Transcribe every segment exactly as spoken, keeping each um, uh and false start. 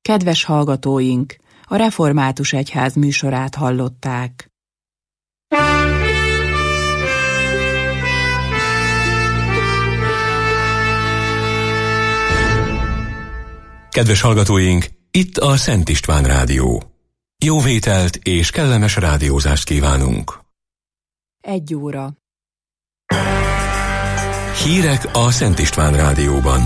Kedves hallgatóink, a Református Egyház műsorát hallották. Kedves hallgatóink, itt a Szent István Rádió. Jó vételt és kellemes rádiózást kívánunk. Egy óra. Hírek a Szent István Rádióban.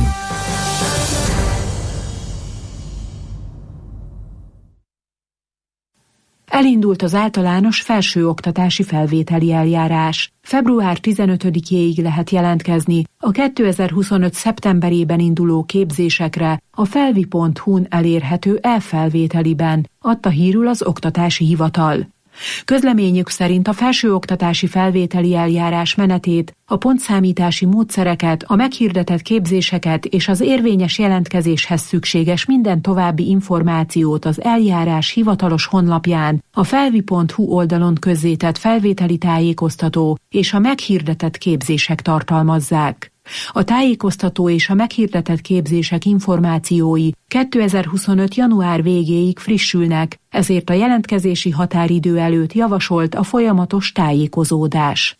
Elindult az általános felsőoktatási felvételi eljárás. február tizenötödikéig lehet jelentkezni a kétezer-huszonöt. szeptemberében induló képzésekre a felvi pont hu-n elérhető e-felvételiben, adta hírül az Oktatási Hivatal. Közleményük szerint a felsőoktatási felvételi eljárás menetét, a pontszámítási módszereket, a meghirdetett képzéseket és az érvényes jelentkezéshez szükséges minden további információt az eljárás hivatalos honlapján, a felvi pont hu oldalon közzétett felvételi tájékoztató és a meghirdetett képzések tartalmazzák. A tájékoztató és a meghirdetett képzések információi kétezer-huszonöt. január végéig frissülnek, ezért a jelentkezési határidő előtt javasolt a folyamatos tájékozódás.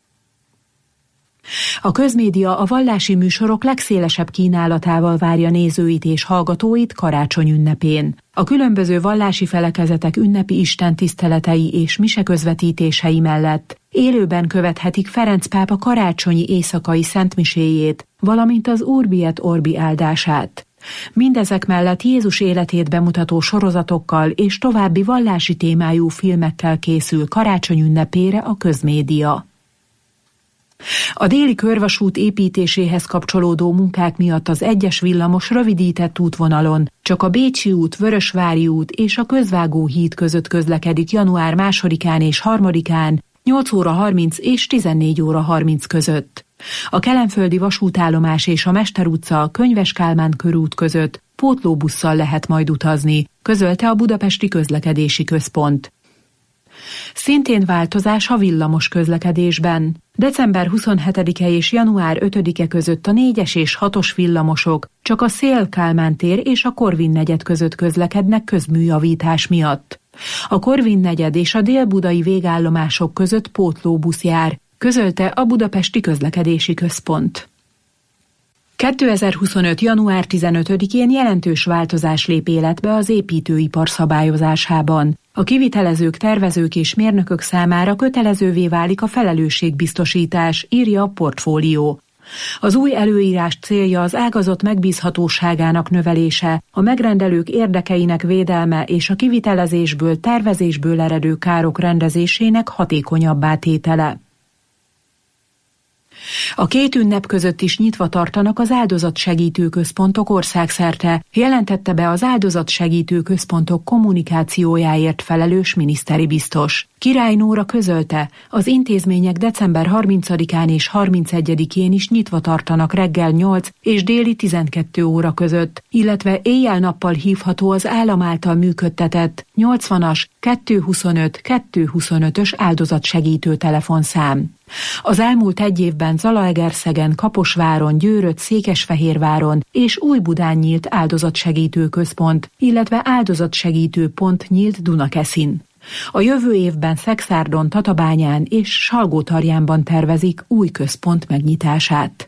A közmédia a vallási műsorok legszélesebb kínálatával várja nézőit és hallgatóit karácsony ünnepén. A különböző vallási felekezetek ünnepi istentiszteletei és mise közvetítései mellett élőben követhetik Ferenc pápa karácsonyi éjszakai szentmiséjét, valamint az Urbi et Orbi áldását. Mindezek mellett Jézus életét bemutató sorozatokkal és további vallási témájú filmekkel készül karácsony ünnepére a közmédia. A déli körvasút építéséhez kapcsolódó munkák miatt az egyes villamos rövidített útvonalon csak a Bécsi út, Vörösvári út és a Közvágó híd között közlekedik január másodikán és harmadikán nyolc óra harminc és tizennégy óra harminc között. A kelenföldi vasútállomás és a Mester utca a Könyves Kálmán körút között pótlóbusszal lehet majd utazni, közölte a Budapesti Közlekedési Központ. Szintén változás a villamos közlekedésben. december huszonhetedike és január ötödike között a négyes és hatos villamosok csak a Széll-Kálmán tér és a Korvin negyed között közlekednek közműjavítás miatt. A Korvin negyed és a délbudai végállomások között pótlóbusz jár, közölte a Budapesti Közlekedési Központ. kétezer-huszonöt. január tizenötödikén jelentős változás lép életbe az építőipar szabályozásában. A kivitelezők, tervezők és mérnökök számára kötelezővé válik a felelősségbiztosítás, írja a Portfólió. Az új előírás célja az ágazat megbízhatóságának növelése, a megrendelők érdekeinek védelme és a kivitelezésből, tervezésből eredő károk rendezésének hatékonyabbá tétele. A két ünnep között is nyitva tartanak az áldozatsegítő központok országszerte, jelentette be az áldozatsegítő központok kommunikációjáért felelős miniszteri biztos. Király Nóra közölte, az intézmények december harmincadikán és harmincegyedikén is nyitva tartanak reggel nyolc és déli tizenkettő óra között, illetve éjjel-nappal hívható az állam által működtetett nyolcvanas kettőszázhuszonöt kettőszázhuszonötös áldozatsegítő telefonszám. Az elmúlt egy évben Zalaegerszegen, Kaposváron, Győrött, Székesfehérváron és Újbudán nyílt áldozatsegítő központ, illetve áldozatsegítő pont nyílt Dunakeszin. A jövő évben Szekszárdon, Tatabányán és Salgótarjánban tervezik új központ megnyitását.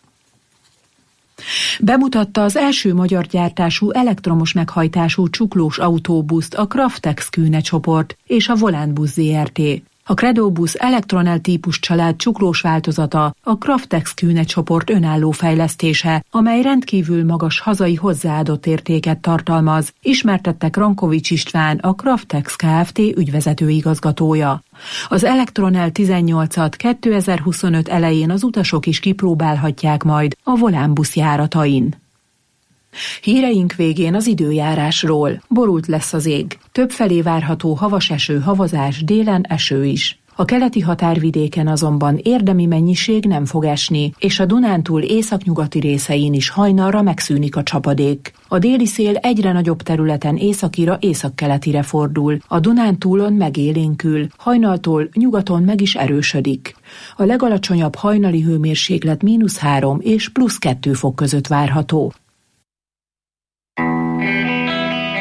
Bemutatta az első magyar gyártású elektromos meghajtású csuklós autóbuszt a Kraftex Kühne csoport és a Volán Busz zé er té. A Credo Busz Elektronel típus család csuklós változata a Kraftex Kühne csoport önálló fejlesztése, amely rendkívül magas hazai hozzáadott értéket tartalmaz, ismertette Krankovics István, a Kraftex Kft. Ügyvezető igazgatója. Az Elektronel tizennyolcat kétezer-huszonöt elején az utasok is kipróbálhatják majd a Volán busz járatain. Híreink végén az időjárásról. Borult lesz az ég. Többfelé várható havas eső, havazás, délen eső is. A keleti határvidéken azonban érdemi mennyiség nem fog esni, és a Dunántúl északnyugati részein is hajnalra megszűnik a csapadék. A déli szél egyre nagyobb területen északira, északkeletire fordul. A Dunántúlon megélénkül, hajnaltól nyugaton meg is erősödik. A legalacsonyabb hajnali hőmérséklet mínusz három és plusz kettő fok között várható.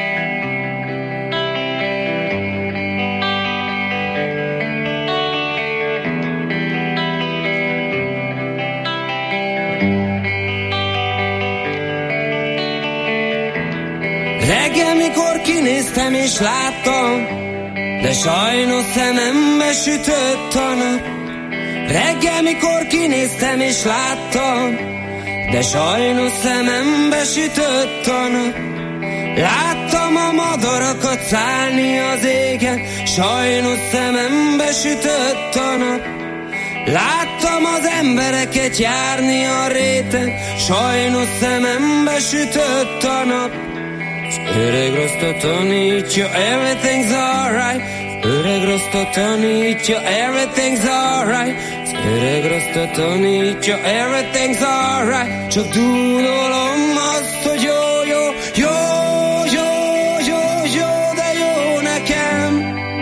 Reggel, mikor kinéztem és láttam, de sajnos szemembe sütött a nap. Reggel, mikor kinéztem és láttam, de sajnos szemembe sütött a nap. Láttam a madarakat szállni az égen, sajnos szemembe sütött a nap. Láttam az embereket járni a réten, sajnos szemembe sütött a nap. Az öreg rostot tanítja, everything's alright. Az öreg rostot tanítja, everything's alright. Az öreg rostot tanítja, everything's alright. Csak dúdolom azt, hogy jó, jó, jó, jó, jó, jó, de jó nekem.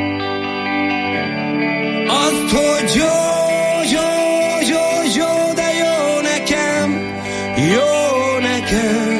Azt, hogy jó, jó, jó, jó, de jó nekem, jó nekem.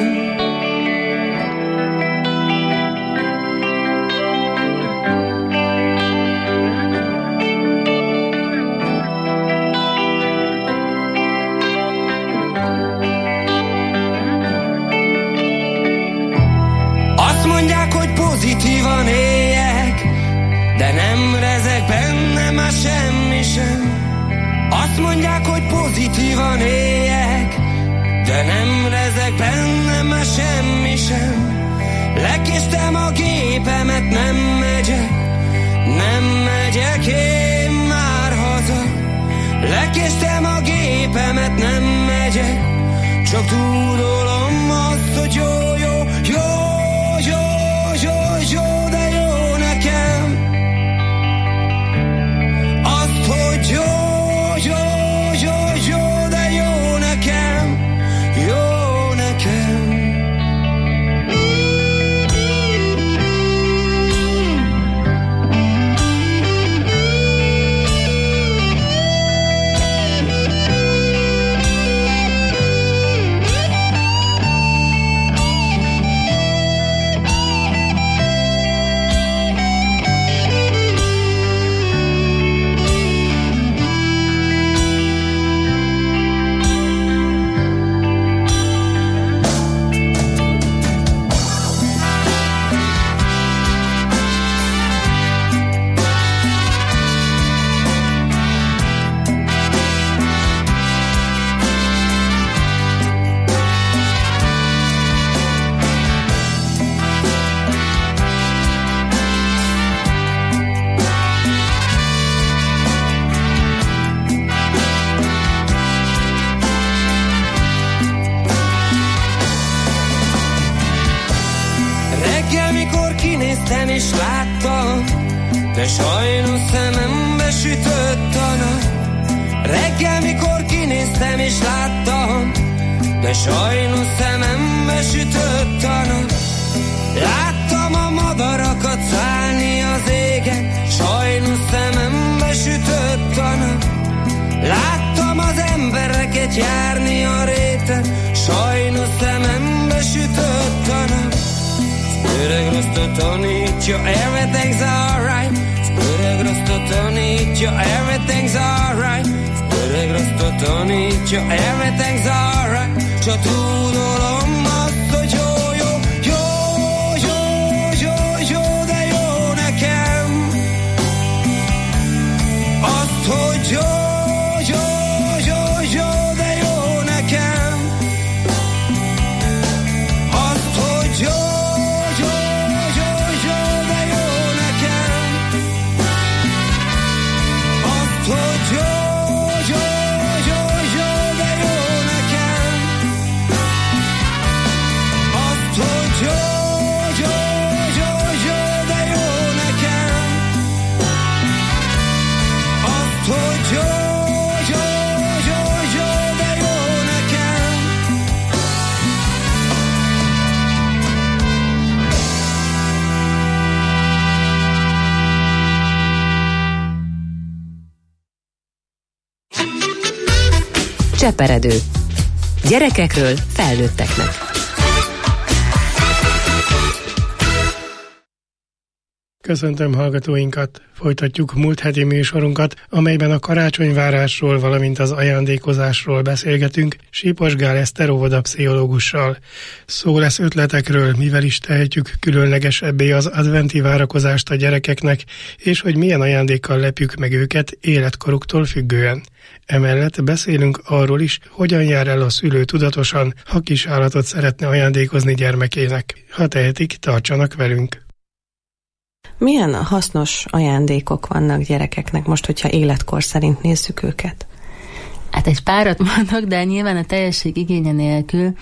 Pozitívan éljek, de nem rezeg bennem már semmi sem. Azt mondják, hogy pozitívan éljek, de nem rezeg bennem már semmi sem. Lekéstem a gépemet, nem megyek, nem megyek én már haza. Lekéstem a gépemet, nem megyek, csak tudolom azt, hogy jó, jó, jó, jó, jó, jó, de jó nekem. Azt, hogy jó, jó, jó, jó, de jó nekem, jó nekem. És láttam, de sajnos szemembe sütött a nap. Reggel, mikor kinéztem és láttam, de sajnos szemembe sütött a nap. Láttam a madarakat szállni az égen, sajnos szemembe sütött a nap. Láttam az embereket járni a réten, sajnos szemembe sütött a nap. Öreg rostot tanítja, everything's alright. Öreg rostot tanítja, everything's alright. Öreg rostot tanítja, everything's alright. Csak tudolom azt, hogy jó, jó, jó, jó, jó, jó, de jó nekem. Azt, hogy jó, jó, jó, jó, de jó nekem. Azt, hogy jó, Cseperedő. Gyerekekről felnőtteknek. Köszöntöm hallgatóinkat! Folytatjuk múlt heti műsorunkat, amelyben a karácsonyvárásról, valamint az ajándékozásról beszélgetünk Sipos Gál Eszter óvodapszichológussal. Szó lesz ötletekről, mivel is tehetjük különlegesebbé az adventi várakozást a gyerekeknek, és hogy milyen ajándékkal lepjük meg őket életkoruktól függően. Emellett beszélünk arról is, hogyan jár el a szülő tudatosan, ha kisállatot szeretne ajándékozni gyermekének. Ha tehetik, tartsanak velünk! Milyen hasznos ajándékok vannak gyerekeknek most, hogyha életkor szerint nézzük őket? Hát egy párat mondok, de nyilván a teljesség igénye nélkül.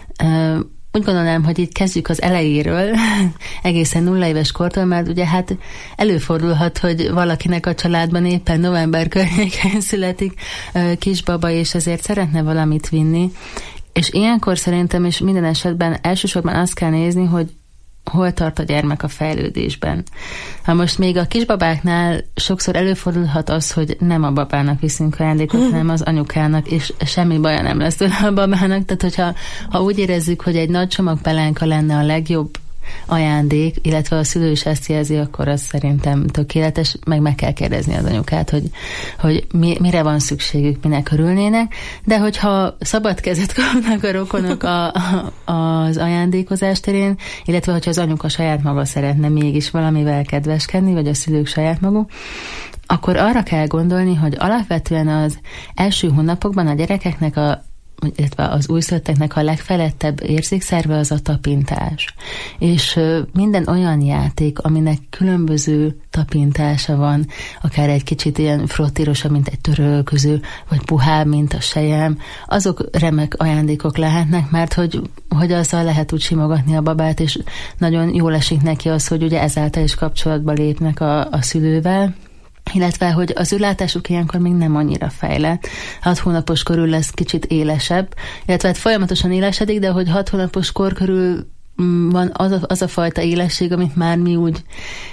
Úgy gondolom, hogy itt kezdjük az elejéről, egészen nulla éves kortól, mert ugye hát előfordulhat, hogy valakinek a családban éppen november környékén születik kisbaba, és ezért szeretne valamit vinni. És ilyenkor szerintem, és minden esetben elsősorban azt kell nézni, hogy hol tart a gyermek a fejlődésben. Ha most még a kisbabáknál sokszor előfordulhat az, hogy nem a babának viszünk ajándékot, hanem az anyukának, és semmi baja nem lesz tőle a babának. Tehát, hogyha ha úgy érezzük, hogy egy nagy csomag pelánka lenne a legjobb ajándék, illetve a szülő is ezt jelzi, akkor az szerintem tökéletes, meg meg kell kérdezni az anyukát, hogy, hogy mi, mire van szükségük, minek örülnének, de hogyha szabad kezet kapnak a rokonok a, a, az ajándékozás terén, illetve hogyha az anyuka saját maga szeretne mégis valamivel kedveskedni, vagy a szülők saját maguk, akkor arra kell gondolni, hogy alapvetően az első hónapokban a gyerekeknek a illetve az újszülötteknek a legfejlettebb érzékszerve az a tapintás. És minden olyan játék, aminek különböző tapintása van, akár egy kicsit ilyen frottírosabb, mint egy törölköző, vagy puhább, mint a sejem, azok remek ajándékok lehetnek, mert hogy, hogy azzal lehet úgy simogatni a babát, és nagyon jól esik neki az, hogy ugye ezáltal is kapcsolatba lépnek a, a szülővel, illetve, hogy az ő látásuk ilyenkor még nem annyira fejlett. Hat hónapos körül lesz kicsit élesebb, illetve hát folyamatosan élesedik, de hogy hat hónapos kor körül van az a, az a fajta élesség, amit már mi úgy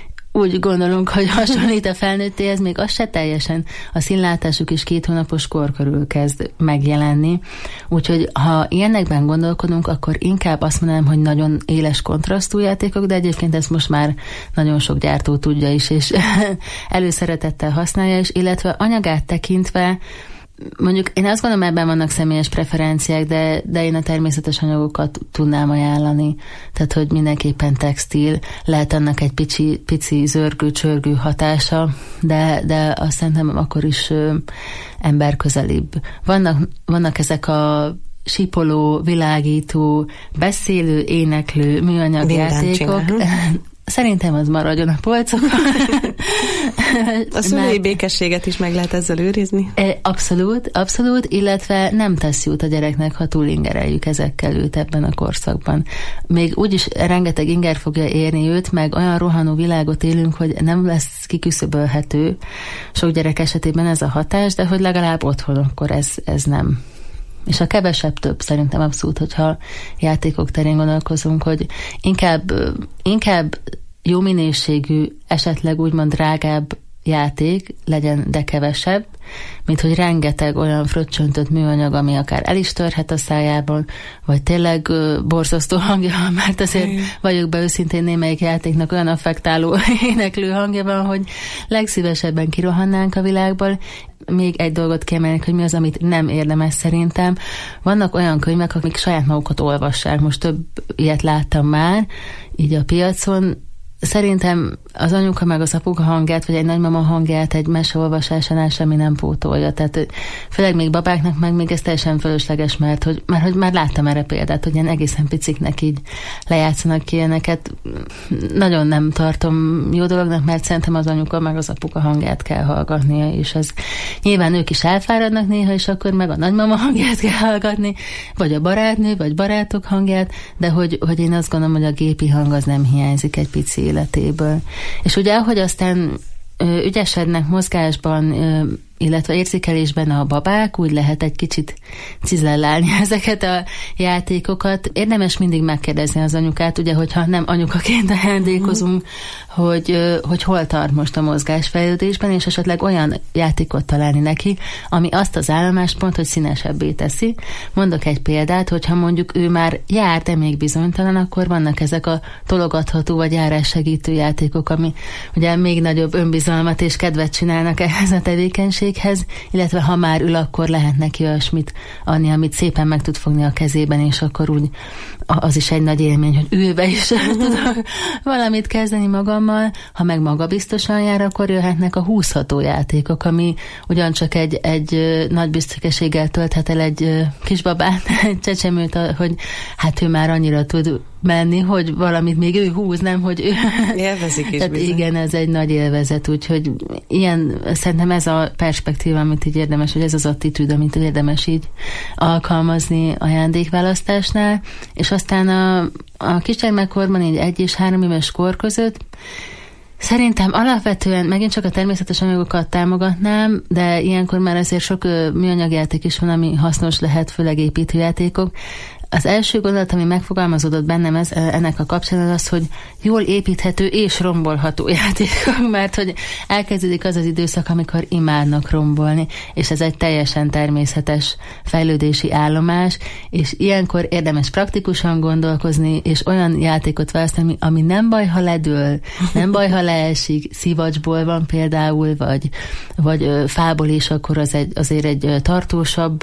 úgy gondolunk, hogy hasonlít a felnőttéhez, még az se teljesen. A színlátásuk is két hónapos kor körül kezd megjelenni. Úgyhogy ha ilyenekben gondolkodunk, akkor inkább azt mondanám, hogy nagyon éles kontrasztú játékok, de egyébként ezt most már nagyon sok gyártó tudja is, és előszeretettel használja is, illetve anyagát tekintve, mondjuk én azt gondolom, ebben vannak személyes preferenciák, de, de én a természetes anyagokat tudnám ajánlani. Tehát, hogy mindenképpen textil, lehet annak egy pici, pici zörgő-csörgő hatása, de, de azt szerintem akkor is ö, emberközelibb. Vannak, vannak ezek a sípoló, világító, beszélő, éneklő műanyag játékok. Szerintem az maradjon a polcokon. A szülői békességet is meg lehet ezzel őrizni? Abszolút, abszolút, illetve nem tesz jót a gyereknek, ha túl ingereljük ezekkel őt ebben a korszakban. Még úgyis rengeteg inger fogja érni őt, meg olyan rohanó világot élünk, hogy nem lesz kiküszöbölhető. Sok gyerek esetében ez a hatás, de hogy legalább otthon akkor ez, ez nem. És a kevesebb több szerintem abszolút, hogyha játékok terén gondolkozunk, hogy inkább, inkább jó minőségű, esetleg úgymond drágább játék legyen, de kevesebb, mint hogy rengeteg olyan fröccsöntött műanyag, ami akár el is törhet a szájában, vagy tényleg uh, borzasztó hangja van, mert azért mm. vagyok be őszintén, némelyik játéknak olyan affektáló éneklő hangja van, hogy legszívesebben kirohannánk a világból. Még egy dolgot kiemelnek, hogy mi az, amit nem érdemes szerintem. Vannak olyan könyvek, akik saját magukat olvassák. Most több ilyet láttam már, így a piacon. Szerintem az anyuka meg az apuka hangját, vagy egy nagymama hangját egy meseolvasásánál semmi nem pótolja. Tehát főleg még babáknak meg még ez teljesen fölösleges, mert hogy, mert hogy már láttam erre példát, hogy ilyen egészen piciknek így lejátszanak ki ilyeneket. Nagyon nem tartom jó dolognak, mert szerintem az anyuka meg az apuka hangját kell hallgatnia, és ez nyilván ők is elfáradnak néha, és akkor meg a nagymama hangját kell hallgatni, vagy a barátnő, vagy barátok hangját, de hogy, hogy én azt gondolom, hogy a gépi hang az nem hiányzik egy pici életéből. És ugye, ahogy aztán ö, ügyesednek mozgásban, ö, illetve érzékelésben a babák, úgy lehet egy kicsit cizellálni ezeket a játékokat. Érdemes mindig megkérdezni az anyukát, ugye, hogyha nem anyukaként ajándékozunk, mm. hogy, hogy hol tart most a mozgásfejlődésben, és esetleg olyan játékot találni neki, ami azt az állomáspont, hogy színesebbé teszi. Mondok egy példát, hogyha mondjuk ő már jár, de még bizonytalan, akkor vannak ezek a tologatható vagy járássegítő játékok, ami ugye még nagyobb önbizalmat és kedvet csinálnak ehhez a tevékenységhez, illetve ha már ül, akkor lehet neki olyasmit adni, amit szépen meg tud fogni a kezében, és akkor úgy az is egy nagy élmény, hogy ülve is tudok valamit kezdeni magammal. Ha meg magabiztosan jár, akkor jöhetnek a húzható játékok, ami ugyancsak egy, egy nagy büszkeséggel tölthet el egy kisbabát, egy csecsemőt, hogy hát ő már annyira tud menni, hogy valamit még ő húz, nem, hogy ő... Élvezik is. Tehát igen, ez egy nagy élvezet, úgyhogy ilyen, szerintem ez a perspektíva, amit így érdemes, hogy ez az attitűd, amit érdemes így alkalmazni ajándékválasztásnál, és aztán a, a kisgyermekkorban, így egy és három éves kor között szerintem alapvetően megint csak a természetes anyagokat támogatnám, de ilyenkor már azért sok műanyagjáték is van, ami hasznos lehet, főleg építőjátékok. Az első gondolat, ami megfogalmazódott bennem ez, ennek a kapcsán az, hogy jól építhető és rombolható játékok, mert hogy elkezdődik az az időszak, amikor imádnak rombolni, és ez egy teljesen természetes fejlődési állomás, és ilyenkor érdemes praktikusan gondolkozni, és olyan játékot választani, ami nem baj, ha ledől, nem baj, ha leesik, szivacsból van például, vagy, vagy fából is, akkor az egy, azért egy tartósabb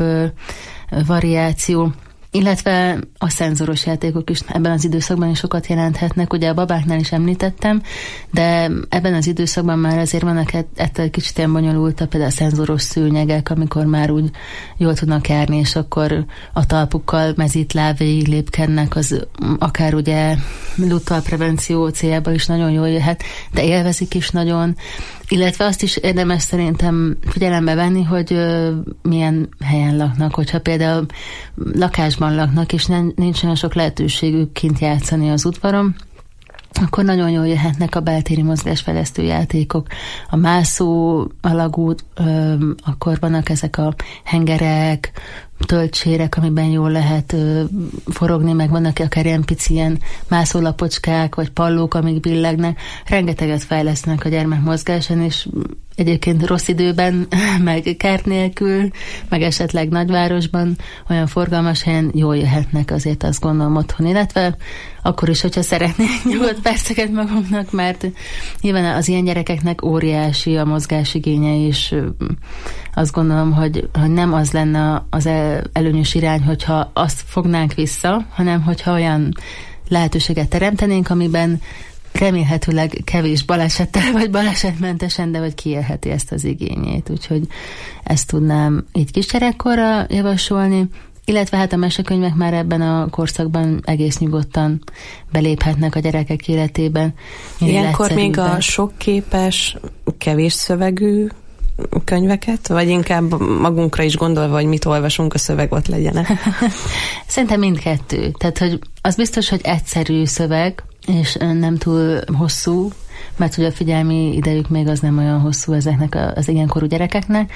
variáció. Illetve a szenzoros játékok is ebben az időszakban is sokat jelenthetnek. Ugye a babáknál is említettem, de ebben az időszakban már azért vannak ettől kicsit ilyen bonyolultabb, például a szenzoros szőnyegek, amikor már úgy jól tudnak járni, és akkor a talpukkal mezítláb végig lépkednek, az akár ugye luttal prevenció céljából is nagyon jól jöhet, de élvezik is nagyon. Illetve azt is érdemes szerintem figyelembe venni, hogy ö, milyen helyen laknak. Hogyha például lakásban laknak, és nem, nincs olyan sok lehetőségük kint játszani az udvaron, akkor nagyon jól jöhetnek a beltéri mozgásfejlesztő játékok. A mászó alagút, ö, akkor vannak ezek a hengerek, töltsérek, amiben jól lehet ö, forogni, meg vannak akár ilyen pici ilyen mászólapocskák, vagy pallók, amik billegnek. Rengeteget fejlesztenek a gyermek mozgásán, és egyébként rossz időben, meg kert nélkül, meg esetleg nagyvárosban, olyan forgalmas helyen jól jöhetnek, azért azt gondolom otthon, illetve akkor is, hogyha szeretnék nyugodt perceket magunknak, mert nyilván az ilyen gyerekeknek óriási a mozgásigénye, és azt gondolom, hogy, hogy nem az lenne az előnyös irány, hogyha azt fognánk vissza, hanem hogyha olyan lehetőséget teremtenénk, amiben remélhetőleg kevés balesettel, vagy balesetmentesen, de vagy kiélheti ezt az igényét. Úgyhogy ezt tudnám így kisgyerekkorra javasolni, illetve hát a mesekönyvek már ebben a korszakban egész nyugodtan beléphetnek a gyerekek életében. Ilyenkor még a sokképes, kevés szövegű könyveket, vagy inkább magunkra is gondolva, hogy mit olvasunk, a szöveg ott legyen. Szerintem mindkettő. Tehát, hogy az biztos, hogy egyszerű szöveg, és nem túl hosszú, mert ugye a figyelmi idejük még az nem olyan hosszú ezeknek az ilyenkorú gyerekeknek,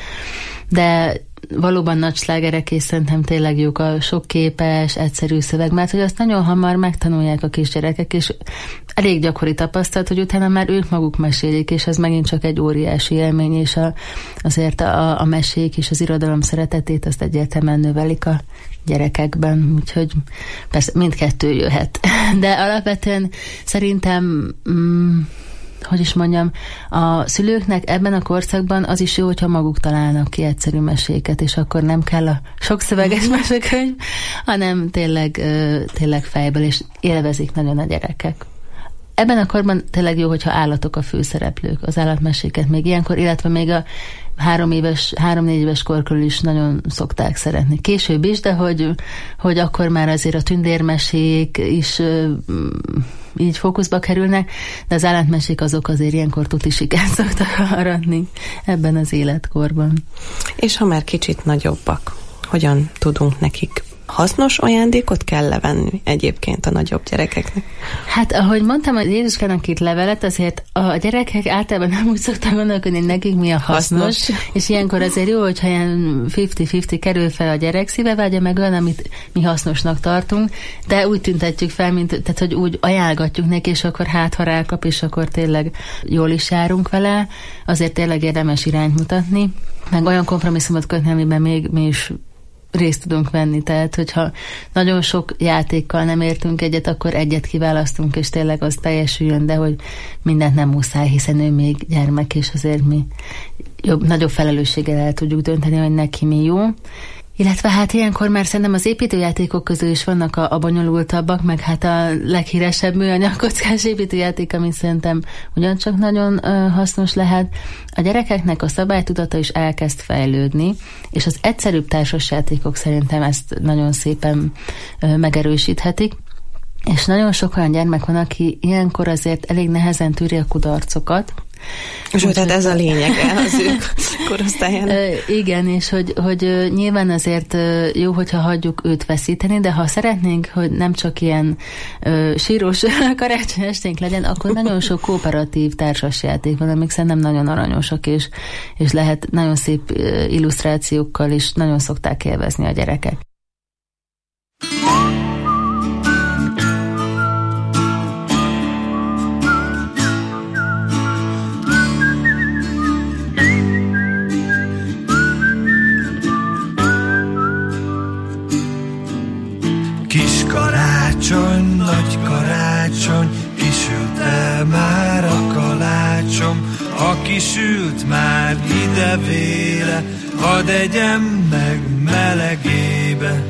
de valóban nagy slágerek, és szerintem tényleg jók a sokképes, egyszerű szöveg, mert hogy azt nagyon hamar megtanulják a kisgyerekek, és elég gyakori tapasztalat, hogy utána már ők maguk mesélik, és ez megint csak egy óriási élmény, és a, azért a, a mesék és az irodalom szeretetét azt egyértelműen növelik a gyerekekben, úgyhogy persze mindkettő jöhet. De alapvetően szerintem mm, hogy is mondjam, a szülőknek ebben a korszakban az is jó, hogyha maguk találnak ki egyszerű meséket, és akkor nem kell a sok szöveges mesekönyv, hanem tényleg, tényleg fejből, és élvezik nagyon a gyerekek. Ebben a korban tényleg jó, hogyha állatok a főszereplők, az állatmeséket még ilyenkor, illetve még a három éves, három-négy éves kor körül is nagyon szokták szeretni. Később is, de hogy, hogy akkor már azért a tündérmesék is így fókuszba kerülnek, de az állatmesék azok azért ilyenkor tuti sikert szoktak aratni ebben az életkorban. És ha már kicsit nagyobbak, hogyan tudunk nekik Hasznos ajándékot kell levenni egyébként a nagyobb gyerekeknek? Hát, ahogy mondtam, az Jézuskának írt levelet, azért a gyerekek általában nem úgy szoktak gondolkodni, nekik mi a hasznos, hasznos. És ilyenkor azért jó, hogyha ilyen fifty-fifty kerül fel a gyerek szíve, vágya meg olyan, amit mi hasznosnak tartunk, de úgy tüntetjük fel, mint, tehát, hogy úgy ajánlgatjuk neki, és akkor hát, ha rákap, és akkor tényleg jól is járunk vele, azért tényleg érdemes irányt mutatni, meg olyan kompromisszumot kötni, amiben még mi is részt tudunk venni, tehát hogyha nagyon sok játékkal nem értünk egyet, akkor egyet kiválasztunk, és tényleg az teljesüljön, de hogy mindent nem muszáj, hiszen ő még gyermek, és azért mi jobb, nagyobb felelősséggel el tudjuk dönteni, hogy neki mi jó. Illetve hát ilyenkor már szerintem az építőjátékok közül is vannak a, a bonyolultabbak, meg hát a leghíresebb műanyag kockás építőjáték, ami szerintem ugyancsak nagyon ö, hasznos lehet. A gyerekeknek a szabálytudata is elkezd fejlődni, és az egyszerűbb társasjátékok szerintem ezt nagyon szépen ö, megerősíthetik. És nagyon sok olyan gyermek van, aki ilyenkor azért elég nehezen tűri a kudarcokat. És úgy, tehát ez a lényege az ő korosztályának. Igen, és hogy, hogy nyilván azért jó, hogyha hagyjuk őt veszíteni, de ha szeretnénk, hogy nem csak ilyen ö, sírós karácsony esténk legyen, akkor nagyon sok kooperatív társasjáték van, amik szerintem nagyon aranyosak, és, és lehet nagyon szép illusztrációkkal is nagyon szokták élvezni a gyerekek. Kis karácsony, nagy karácsony, kisült el már a kalácsom, aki sült már ide véle, hadd egyem meg melegébe.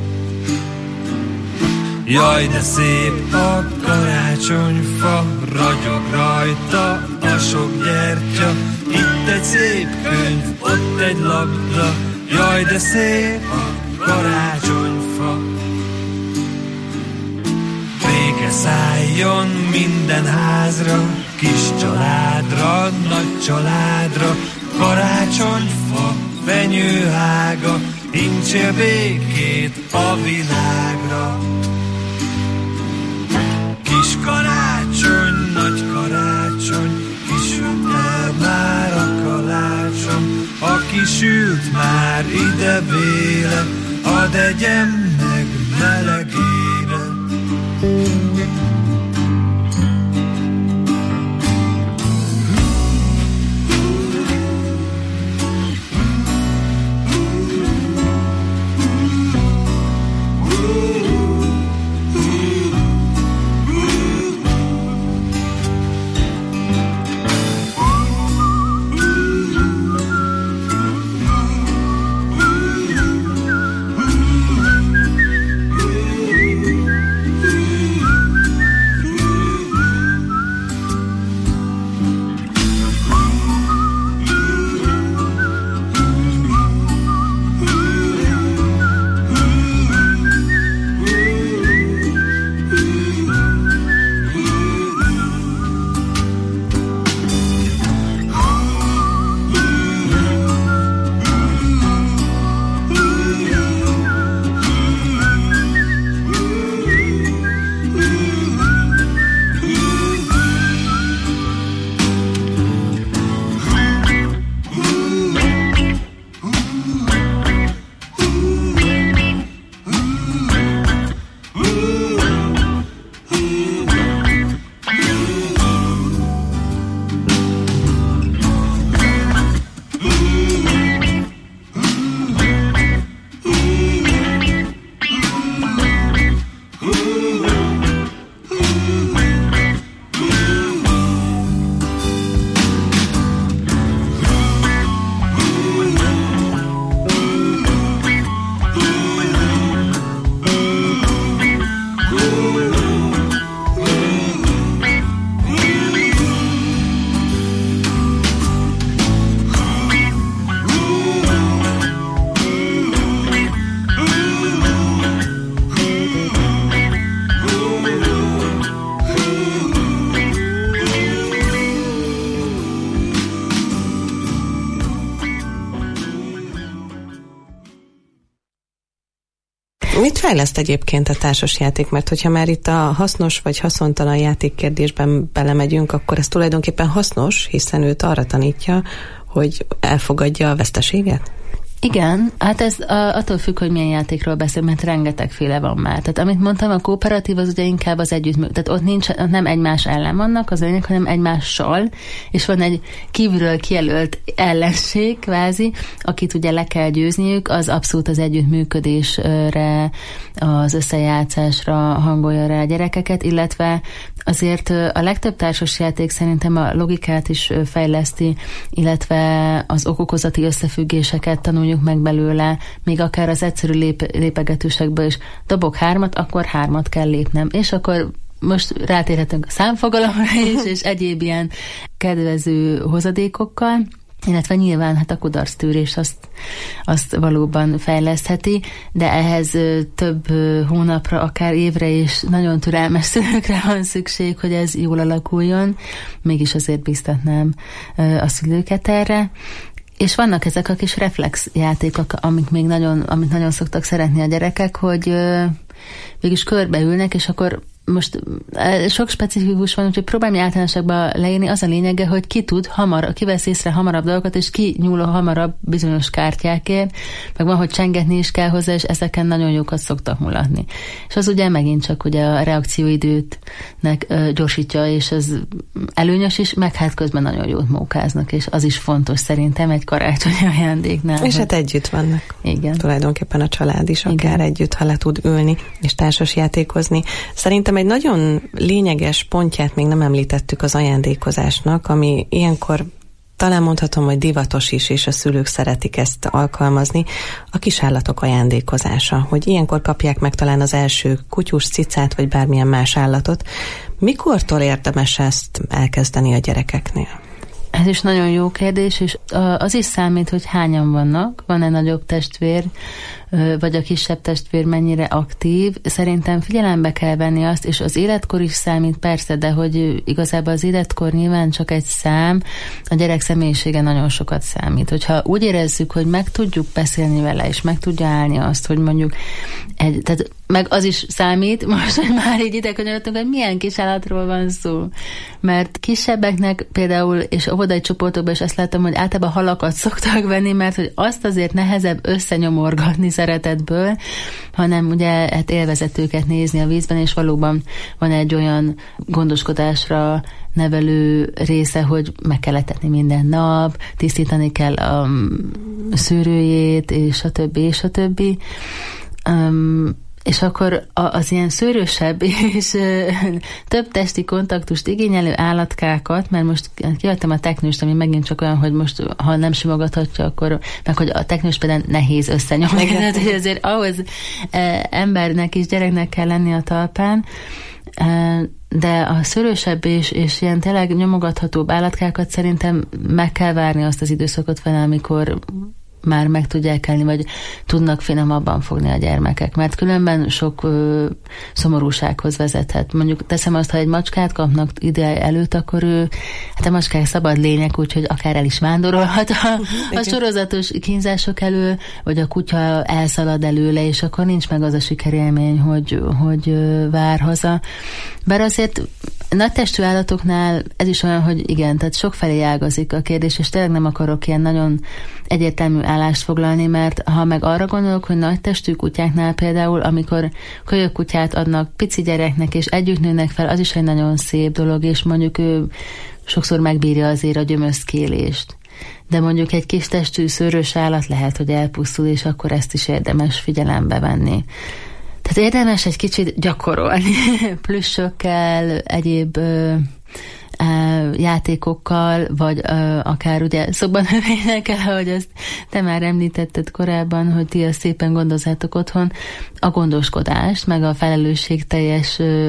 Jaj, de szép a karácsonyfa, ragyog rajta a sok gyertya, itt egy szép könyv, ott egy labda, jaj, de szép a karácsonyfa. Béke szálljon minden házra, kis családra, nagy családra, karácsonyfa, fenyőága, incsél békét a világra. Kis karácsony, nagy karácsony, kisült el már a kalácsom, aki sült már ide véle, hadd egyem meg melegébe. fejleszt egyébként a társasjáték? Mert hogyha már itt a hasznos vagy haszontalan játékkérdésben belemegyünk, akkor ez tulajdonképpen hasznos, hiszen őt arra tanítja, hogy elfogadja a veszteséget? Igen, hát ez a, attól függ, hogy milyen játékról beszél, mert rengetegféle van már. Tehát amit mondtam, a kooperatív az ugye inkább az együttműködés. Tehát ott nincs, ott nem egymás ellen vannak az lényeg, hanem egymással, és van egy kívülről kijelölt ellenség, kvázi, akit ugye le kell győzniük, az abszolút az együttműködésre, az összejátszásra hangolja rá a gyerekeket, illetve azért a legtöbb társasjáték szerintem a logikát is fejleszti, illetve az okokozati összefüggéseket tanuljuk meg belőle, még akár az egyszerű lép- lépegetősekből is. Dobok hármat, akkor hármat kell lépnem. És akkor most rátérhetünk a számfogalomra is, és egyéb ilyen kedvező hozadékokkal, illetve nyilván hát a kudarctűrés azt, azt valóban fejlesztheti, de ehhez több hónapra, akár évre is nagyon türelmes szülőkre van szükség, hogy ez jól alakuljon. Mégis azért biztatnám a szülőket erre. És vannak ezek a kis reflex játékok, amik még nagyon, amit nagyon szoktak szeretni a gyerekek, hogy végülis körbeülnek, és akkor most sok specifikus van, úgyhogy próbálj általánosságban leírni. Az a lényege, hogy ki tud hamar, ki vesz észre hamarabb dolgokat, és ki nyúl hamarabb bizonyos kártyákért, meg van, hogy csengetni is kell hozzá, és ezeken nagyon jókat szoktak mulatni. És az ugye megint csak ugye a reakcióidőtnek gyorsítja, és ez előnyös is, meg hát közben nagyon jót mókáznak, és az is fontos szerintem egy karácsonyi ajándéknál. És hogy... hát együtt vannak. Igen. Tulajdonképpen a család is akár Igen. együtt, ha le tud ülni, és társas játékozni. Szerintem egy nagyon lényeges pontját még nem említettük az ajándékozásnak, ami ilyenkor talán mondhatom, hogy divatos is, és a szülők szeretik ezt alkalmazni, a kisállatok ajándékozása, hogy ilyenkor kapják meg talán az első kutyus, cicát, vagy bármilyen más állatot. Mikortól érdemes ezt elkezdeni a gyerekeknél? Ez is nagyon jó kérdés, és az is számít, hogy hányan vannak, van-e nagyobb testvér, vagy a kisebb testvér mennyire aktív. Szerintem figyelembe kell venni azt, és az életkor is számít persze, de hogy igazából az életkor nyilván csak egy szám, a gyerek személyisége nagyon sokat számít. Hogyha úgy érezzük, hogy meg tudjuk beszélni vele, és meg tudja állni azt, hogy mondjuk egy, tehát meg az is számít, most, hogy már így ide kanyarodtunk, hogy milyen kis állatról van szó. Mert kisebbeknek például, és óvodai csoportokban is ezt látom, hogy általában halakat szoktak venni, mert hogy azt azért nehezebb összenyomorgatni szeretetből, hanem ugye hát élvezett őket nézni a vízben, és valóban van egy olyan gondoskodásra nevelő része, hogy meg kell etetni minden nap, tisztítani kell a szőrőjét, és a többi, és a többi. Um, és akkor az ilyen szőrösebb és több testi kontaktust igényelő állatkákat, mert most kiadtam a teknőst, ami megint csak olyan, hogy most, ha nem simogathatja, akkor meg hogy a teknős például nehéz összenyomni. Tehát, hogy azért ahhoz embernek és gyereknek kell lenni a talpán, de a szőrösebb és, és ilyen tényleg nyomogathatóbb állatkákat szerintem meg kell várni azt az időszakot vele, amikor már meg tudják elni, vagy tudnak finomabban fogni a gyermekek, mert különben sok ö, szomorúsághoz vezethet. Mondjuk teszem azt, ha egy macskát kapnak ide előtt, akkor ő, hát a macskák szabad lények, úgyhogy akár el is vándorolhat a, a sorozatos kínzások elől, vagy a kutya elszalad előle, és akkor nincs meg az a sikerélmény, hogy, hogy vár haza. Bár azért nagy testű állatoknál ez is olyan, hogy igen, tehát sokfelé ágazik a kérdés, és tényleg nem akarok ilyen nagyon egyértelmű állást foglalni, mert ha meg arra gondolok, hogy nagy testű kutyáknál például, amikor kölyökkutyát adnak pici gyereknek, és együtt nőnek fel, az is egy nagyon szép dolog, és mondjuk ő sokszor megbírja azért a gyömöszkélést. De mondjuk egy kis testű szőrös állat lehet, hogy elpusztul, és akkor ezt is érdemes figyelembe venni. Tehát érdemes egy kicsit gyakorolni, plüssökkel, egyéb ö, ö, játékokkal, vagy ö, akár ugye szobban növényekkel, ahogy azt te már említetted korábban, hogy ti azt szépen gondozzátok otthon, a gondoskodást, meg a felelősségteljes ö,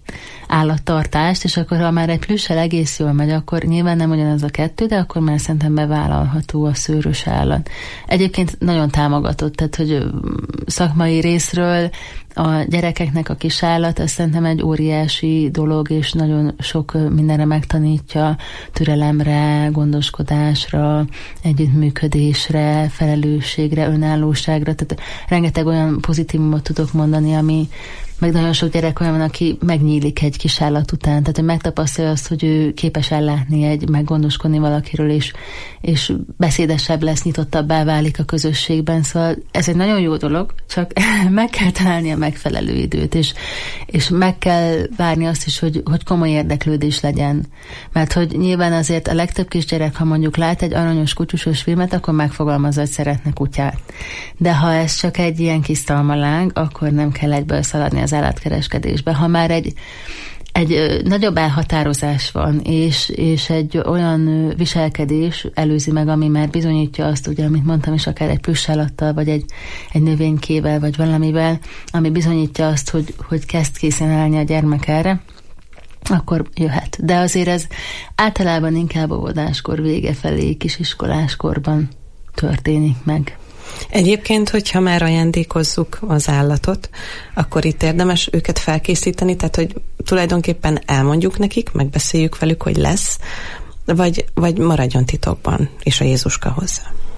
állattartást, és akkor ha már egy plüssel egész jól megy, akkor nyilván nem ugyanaz a kettő, de akkor már szerintem bevállalható a szőrös állat. Egyébként nagyon támogatott, tehát hogy szakmai részről a gyerekeknek a kisállat, ez szerintem egy óriási dolog, és nagyon sok mindenre megtanítja, türelemre, gondoskodásra, együttműködésre, felelősségre, önállóságra, tehát rengeteg olyan pozitívumot tudok mondani, ami meg nagyon sok gyerek olyan van, aki megnyílik egy kis állat után, tehát hogy megtapasztalja azt, hogy ő képes ellátni egy, meggondoskodni valakiről, és, és beszédesebb lesz, nyitottabbá válik a közösségben, szóval ez egy nagyon jó dolog, csak meg kell találni a megfelelő időt, és, és meg kell várni azt is, hogy, hogy komoly érdeklődés legyen, mert hogy nyilván azért a legtöbb kisgyerek, ha mondjuk lát egy aranyos kutyusos filmet, akkor megfogalmazza, hogy szeretne kutyát. De ha ez csak egy ilyen kis szalmaláng, akkor nem kell egyből szaladni az állatkereskedésbe. Ha már egy, egy nagyobb elhatározás van, és, és egy olyan viselkedés előzi meg, ami már bizonyítja azt, ugye, amit mondtam is, akár egy plüssállattal, vagy egy, egy növénykével, vagy valamivel, ami bizonyítja azt, hogy, hogy kezd készen állni a gyermek erre, akkor jöhet. De azért ez általában inkább óvodáskor vége felé, kisiskoláskorban történik meg. Egyébként, hogyha már ajándékozzuk az állatot, akkor itt érdemes őket felkészíteni, tehát hogy tulajdonképpen elmondjuk nekik, megbeszéljük velük, hogy lesz, vagy, vagy maradjon titokban, és a Jézuska hozzá.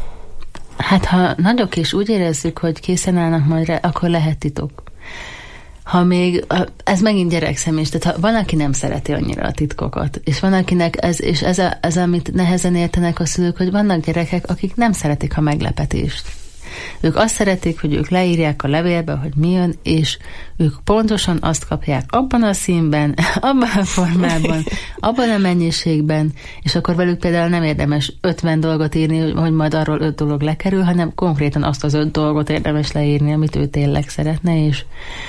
Hát ha nagyok és úgy érezzük, hogy készen állnak majd rá, akkor lehet titok. Ha még, ez megint gyerekszemés, tehát ha van, aki nem szereti annyira a titkokat, és van, akinek ez, és ez, a, ez amit nehezen értenek a szülők, hogy vannak gyerekek, akik nem szeretik a meglepetést. Ők azt szeretik, hogy ők leírják a levélbe, hogy mi jön, és ők pontosan azt kapják abban a színben, abban a formában, abban a mennyiségben, és akkor velük például nem érdemes ötven dolgot írni, hogy majd arról öt dolog lekerül, hanem konkrétan azt az öt dolgot érdemes leírni, amit ő tényleg szeretne, és,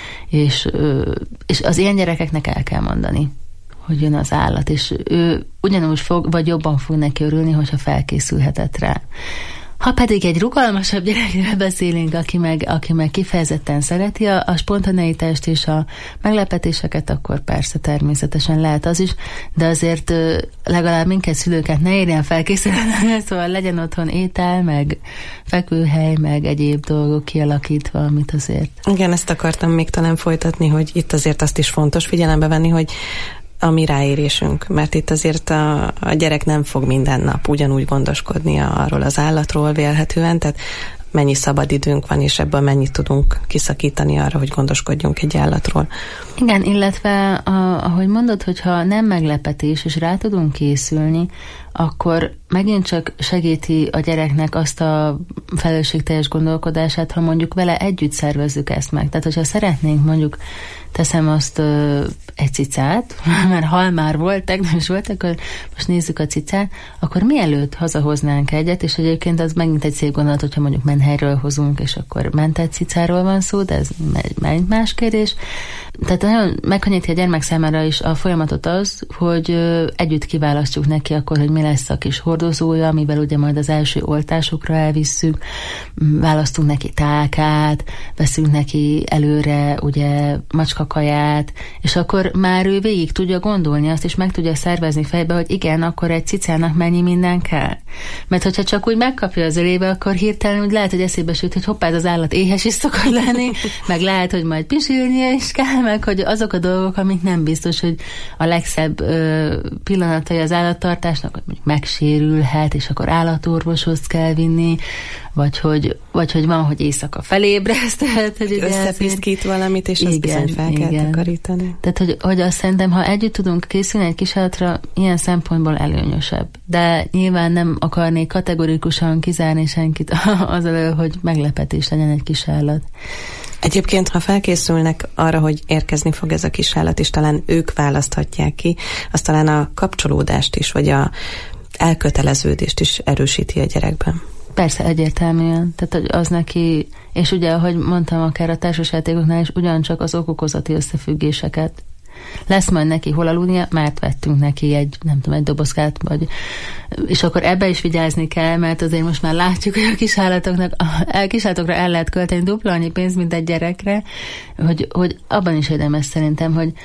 és, és az ilyen gyerekeknek el kell mondani, hogy jön az állat, és ő ugyanúgy fog, vagy jobban fog neki örülni, hogyha felkészülhetett rá. Ha pedig egy rugalmasabb gyerekről beszélünk, aki meg, aki meg kifejezetten szereti a, a spontaneitást és a meglepetéseket, akkor persze természetesen lehet az is, de azért legalább minket szülőket ne érjen felkészülni, szóval legyen otthon étel, meg fekvőhely, meg egyéb dolgok kialakítva, amit azért. Igen, ezt akartam még talán folytatni, hogy itt azért azt is fontos figyelembe venni, hogy a mi ráérésünk, mert itt azért a, a gyerek nem fog minden nap ugyanúgy gondoskodni arról az állatról vélhetően, tehát mennyi szabad időnk van, és ebből mennyit tudunk kiszakítani arra, hogy gondoskodjunk egy állatról. Igen, illetve a, ahogy mondod, hogyha nem meglepetés, és rá tudunk készülni, akkor megint csak segíti a gyereknek azt a felelősségteljes gondolkodását, ha mondjuk vele együtt szervezzük ezt meg. Tehát, hogyha szeretnénk mondjuk, teszem azt ö, egy cicát, mert hal már volt, tegnap is volt, akkor most nézzük a cicát, akkor mielőtt hazahoznánk egyet, és egyébként az megint egy szép gondolat, hogyha mondjuk menhelyről hozunk, és akkor mentett cicáról van szó, de ez megint más kérdés. Tehát nagyon megkönnyíti a gyermek számára is a folyamatot az, hogy ö, együtt kiválasztjuk neki akkor, hogy mi lesz a kis hordozója, amivel ugye majd az első oltásokra elvisszük, választunk neki tálkát, veszünk neki előre ugye macskakaját, és akkor már ő végig tudja gondolni azt, és meg tudja szervezni fejbe, hogy igen, akkor egy cicának mennyi minden kell. Mert hogyha csak úgy megkapja az ölébe, akkor hirtelen úgy lehet, hogy eszébe süt, hogy hoppá, ez az állat éhes is szokott lenni, meg lehet, hogy majd pisilnie is kell, meg hogy azok a dolgok, amik nem biztos, hogy a legszebb ö, pillanatai az állattartásnak, hogy mondjuk megsérülhet, és akkor állatorvoshoz kell vinni, vagy hogy, vagy hogy van, hogy éjszaka felébreszt. Összepiszkít valamit, és azt bizony fel kell takarítani. Tehát, hogy, hogy azt szerintem, ha együtt tudunk készülni egy kisálatra, ilyen szempontból előnyösebb. De nyilván nem akarnék kategorikusan kizárni senkit az elől, hogy meglepetés legyen egy kisállat. Egyébként, ha felkészülnek arra, hogy érkezni fog ez a kisállat, és talán ők választhatják ki, az talán a kapcsolódást is, vagy a elköteleződést is erősíti a gyerekben. Persze, egyértelműen. Tehát az neki, és ugye, ahogy mondtam, akár a társasjátékoknál is ugyancsak az okokozati összefüggéseket. Lesz majd neki hol aludnia, mert vettünk neki egy, nem tudom, egy dobozkát, vagy, és akkor ebbe is vigyázni kell, mert azért most már látjuk, hogy a kisállatoknak, a kisállatokra el lehet költeni dupla annyi pénzt, mint egy gyerekre, hogy, hogy abban is érdemes szerintem, hogy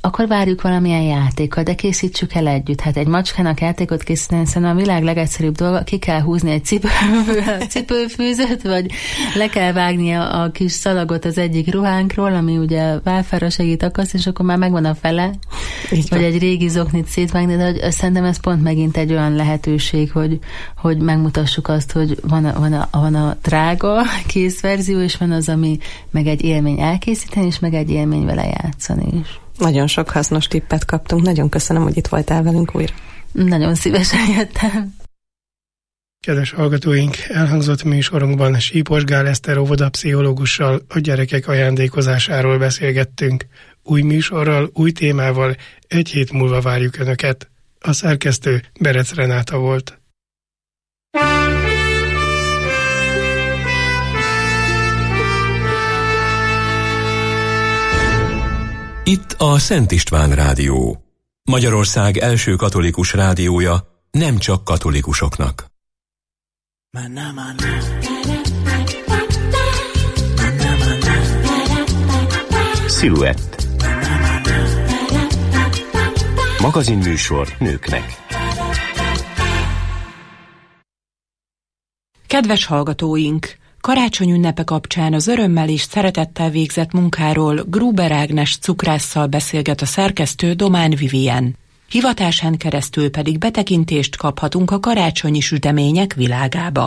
akkor várjuk valamilyen játékkal, de készítsük el együtt. Hát egy macskának játékot készíteni, szerintem a világ legegyszerűbb dolga, ki kell húzni egy cipőfűzőt, cipőfűzőt, vagy le kell vágni a, a kis szalagot az egyik ruhánkról, ami ugye válfára segít akasz, és akkor már megvan a fele, így vagy van. Egy régi zoknit szétvágni, de hogy szerintem ez pont megint egy olyan lehetőség, hogy, hogy megmutassuk azt, hogy van a, van a, van a drága kész verzió, és van az, ami meg egy élmény elkészíteni, és meg egy élmény vele játszani is. Nagyon sok hasznos tippet kaptunk. Nagyon köszönöm, hogy itt voltál velünk újra. Nagyon szívesen jöttem. Kedves hallgatóink, elhangzott műsorunkban Sípos Gál Eszter óvodapszichológussal a gyerekek ajándékozásáról beszélgettünk. Új műsorral, új témával egy hét múlva várjuk Önöket. A szerkesztő Berec Renáta volt. Itt a Szent István Rádió. Magyarország első katolikus rádiója, nem csak katolikusoknak. Sziluett. Magazinműsor nőknek. Kedves hallgatóink! Karácsony ünnepe kapcsán az örömmel és szeretettel végzett munkáról Gruber Ágnes cukrásszal beszélget a szerkesztő Domán Vivien. Hivatásán keresztül pedig betekintést kaphatunk a karácsonyi sütemények világába.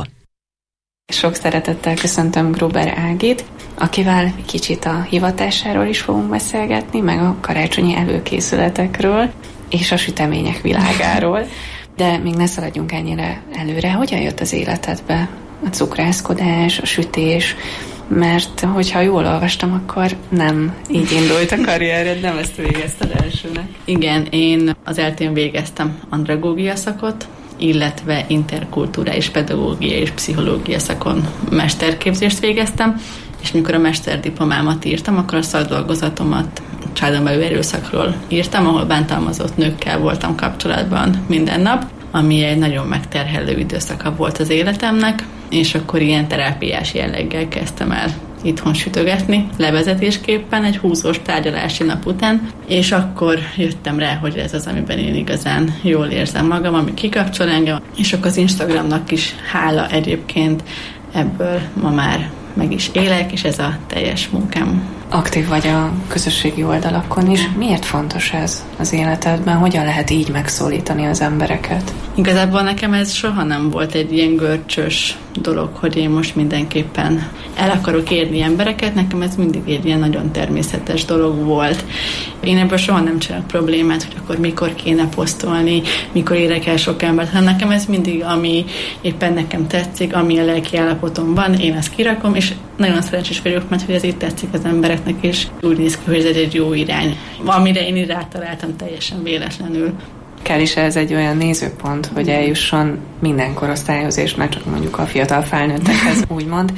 Sok szeretettel köszöntöm Gruber Ágit, akivel kicsit a hivatásáról is fogunk beszélgetni, meg a karácsonyi előkészületekről és a sütemények világáról. De még ne szaladjunk ennyire előre. Hogyan jött az életedbe a cukrászkodás, a sütés, mert hogyha jól olvastam, akkor nem így indult a karriered, nem ezt végezted elsőnek. Igen, én az eltén végeztem andragógia szakot, illetve interkulturális pedagógia és pszichológia szakon mesterképzést végeztem, és mikor a mesterdiplomámat írtam, akkor a szakdolgozatomat családon belül erőszakról írtam, ahol bántalmazott nőkkel voltam kapcsolatban minden nap, ami egy nagyon megterhelő időszaka volt az életemnek, és akkor ilyen terápiás jelleggel kezdtem el itthon sütögetni, levezetésképpen egy húzós tárgyalási nap után, és akkor jöttem rá, hogy ez az, amiben én igazán jól érzem magam, ami kikapcsol engem, és akkor az Instagramnak is hála egyébként ebből ma már meg is élek, és ez a teljes munkám. Aktív vagy a közösségi oldalakon is. Miért fontos ez az életedben? Hogyan lehet így megszólítani az embereket? Igazából nekem ez soha nem volt egy ilyen görcsös dolog, hogy én most mindenképpen el akarok érni embereket. Nekem ez mindig egy ilyen nagyon természetes dolog volt. Én ebből soha nem csinálok problémát, hogy akkor mikor kéne posztolni, mikor érek el sok embert, hanem nekem ez mindig, ami éppen nekem tetszik, ami a lelki állapotom van, én ezt kirakom, és nagyon szerencsés vagyok, mert hogy ez így tetszik az embereknek, és úgy néz ki, hogy ez egy jó irány, amire én így rátaláltam teljesen véletlenül. Kell is ez egy olyan nézőpont, hogy eljusson minden korosztályhoz, és ne csak mondjuk a fiatal felnőttekhez, úgymond.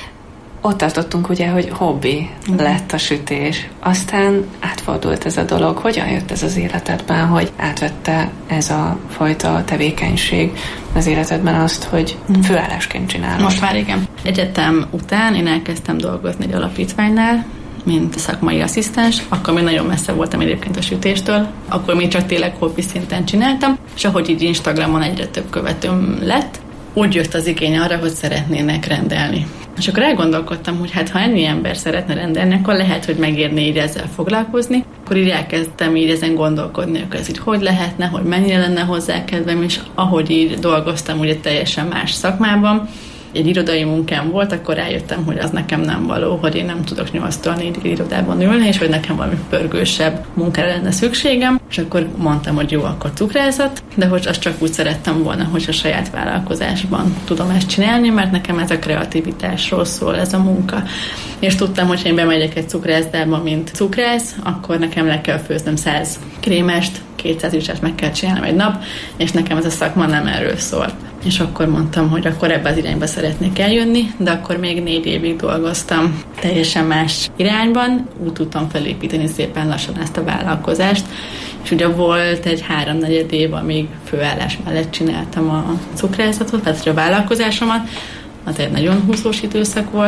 Ott tartottunk ugye, hogy hobbi lett a sütés. Aztán átfordult ez a dolog. Hogyan jött ez az életedben, hogy átvette ez a fajta tevékenység az életedben azt, hogy főállásként csinálod? Most már igen. Egyetem után én elkezdtem dolgozni egy alapítványnál, mint szakmai asszisztens, akkor még nagyon messze voltam egyébként a sütéstől, akkor még csak tényleg hobbi szinten csináltam, és ahogy így Instagramon egyre több követőm lett, úgy jött az igény arra, hogy szeretnének rendelni. És akkor elgondolkodtam, hogy hát ha ennyi ember szeretne rendelni, akkor lehet, hogy megérné így ezzel foglalkozni. Akkor így elkezdtem így ezen gondolkodni, hogy ez így hogy lehetne, hogy mennyire lenne hozzá kedvem, és ahogy így dolgoztam ugye teljesen más szakmában, egy irodai munkám volt, akkor rájöttem, hogy az nekem nem való, hogy én nem tudok nyolctól négyig irodában ülni, és hogy nekem valami pörgősebb munkára lenne szükségem, és akkor mondtam, hogy jó, akkor cukrázat, de hogy azt csak úgy szerettem volna, hogy a saját vállalkozásban tudom ezt csinálni, mert nekem ez a kreativitásról szól ez a munka. És tudtam, hogy én bemegyek egy cukrászdába, mint cukrász, akkor nekem le kell főznöm száz krémest, kétszáz ügyet meg kell csinálnom egy nap, és nekem ez a szakma nem erről szólt. És akkor mondtam, hogy akkor ebbe az irányba szeretnék eljönni, de akkor még négy évig dolgoztam teljesen más irányban, úgy tudtam felépíteni szépen lassan ezt a vállalkozást, és ugye volt egy háromnegyed év, amíg főállás mellett csináltam a cukrászatot, tehát a vállalkozásomat, az egy nagyon húzós időszak volt,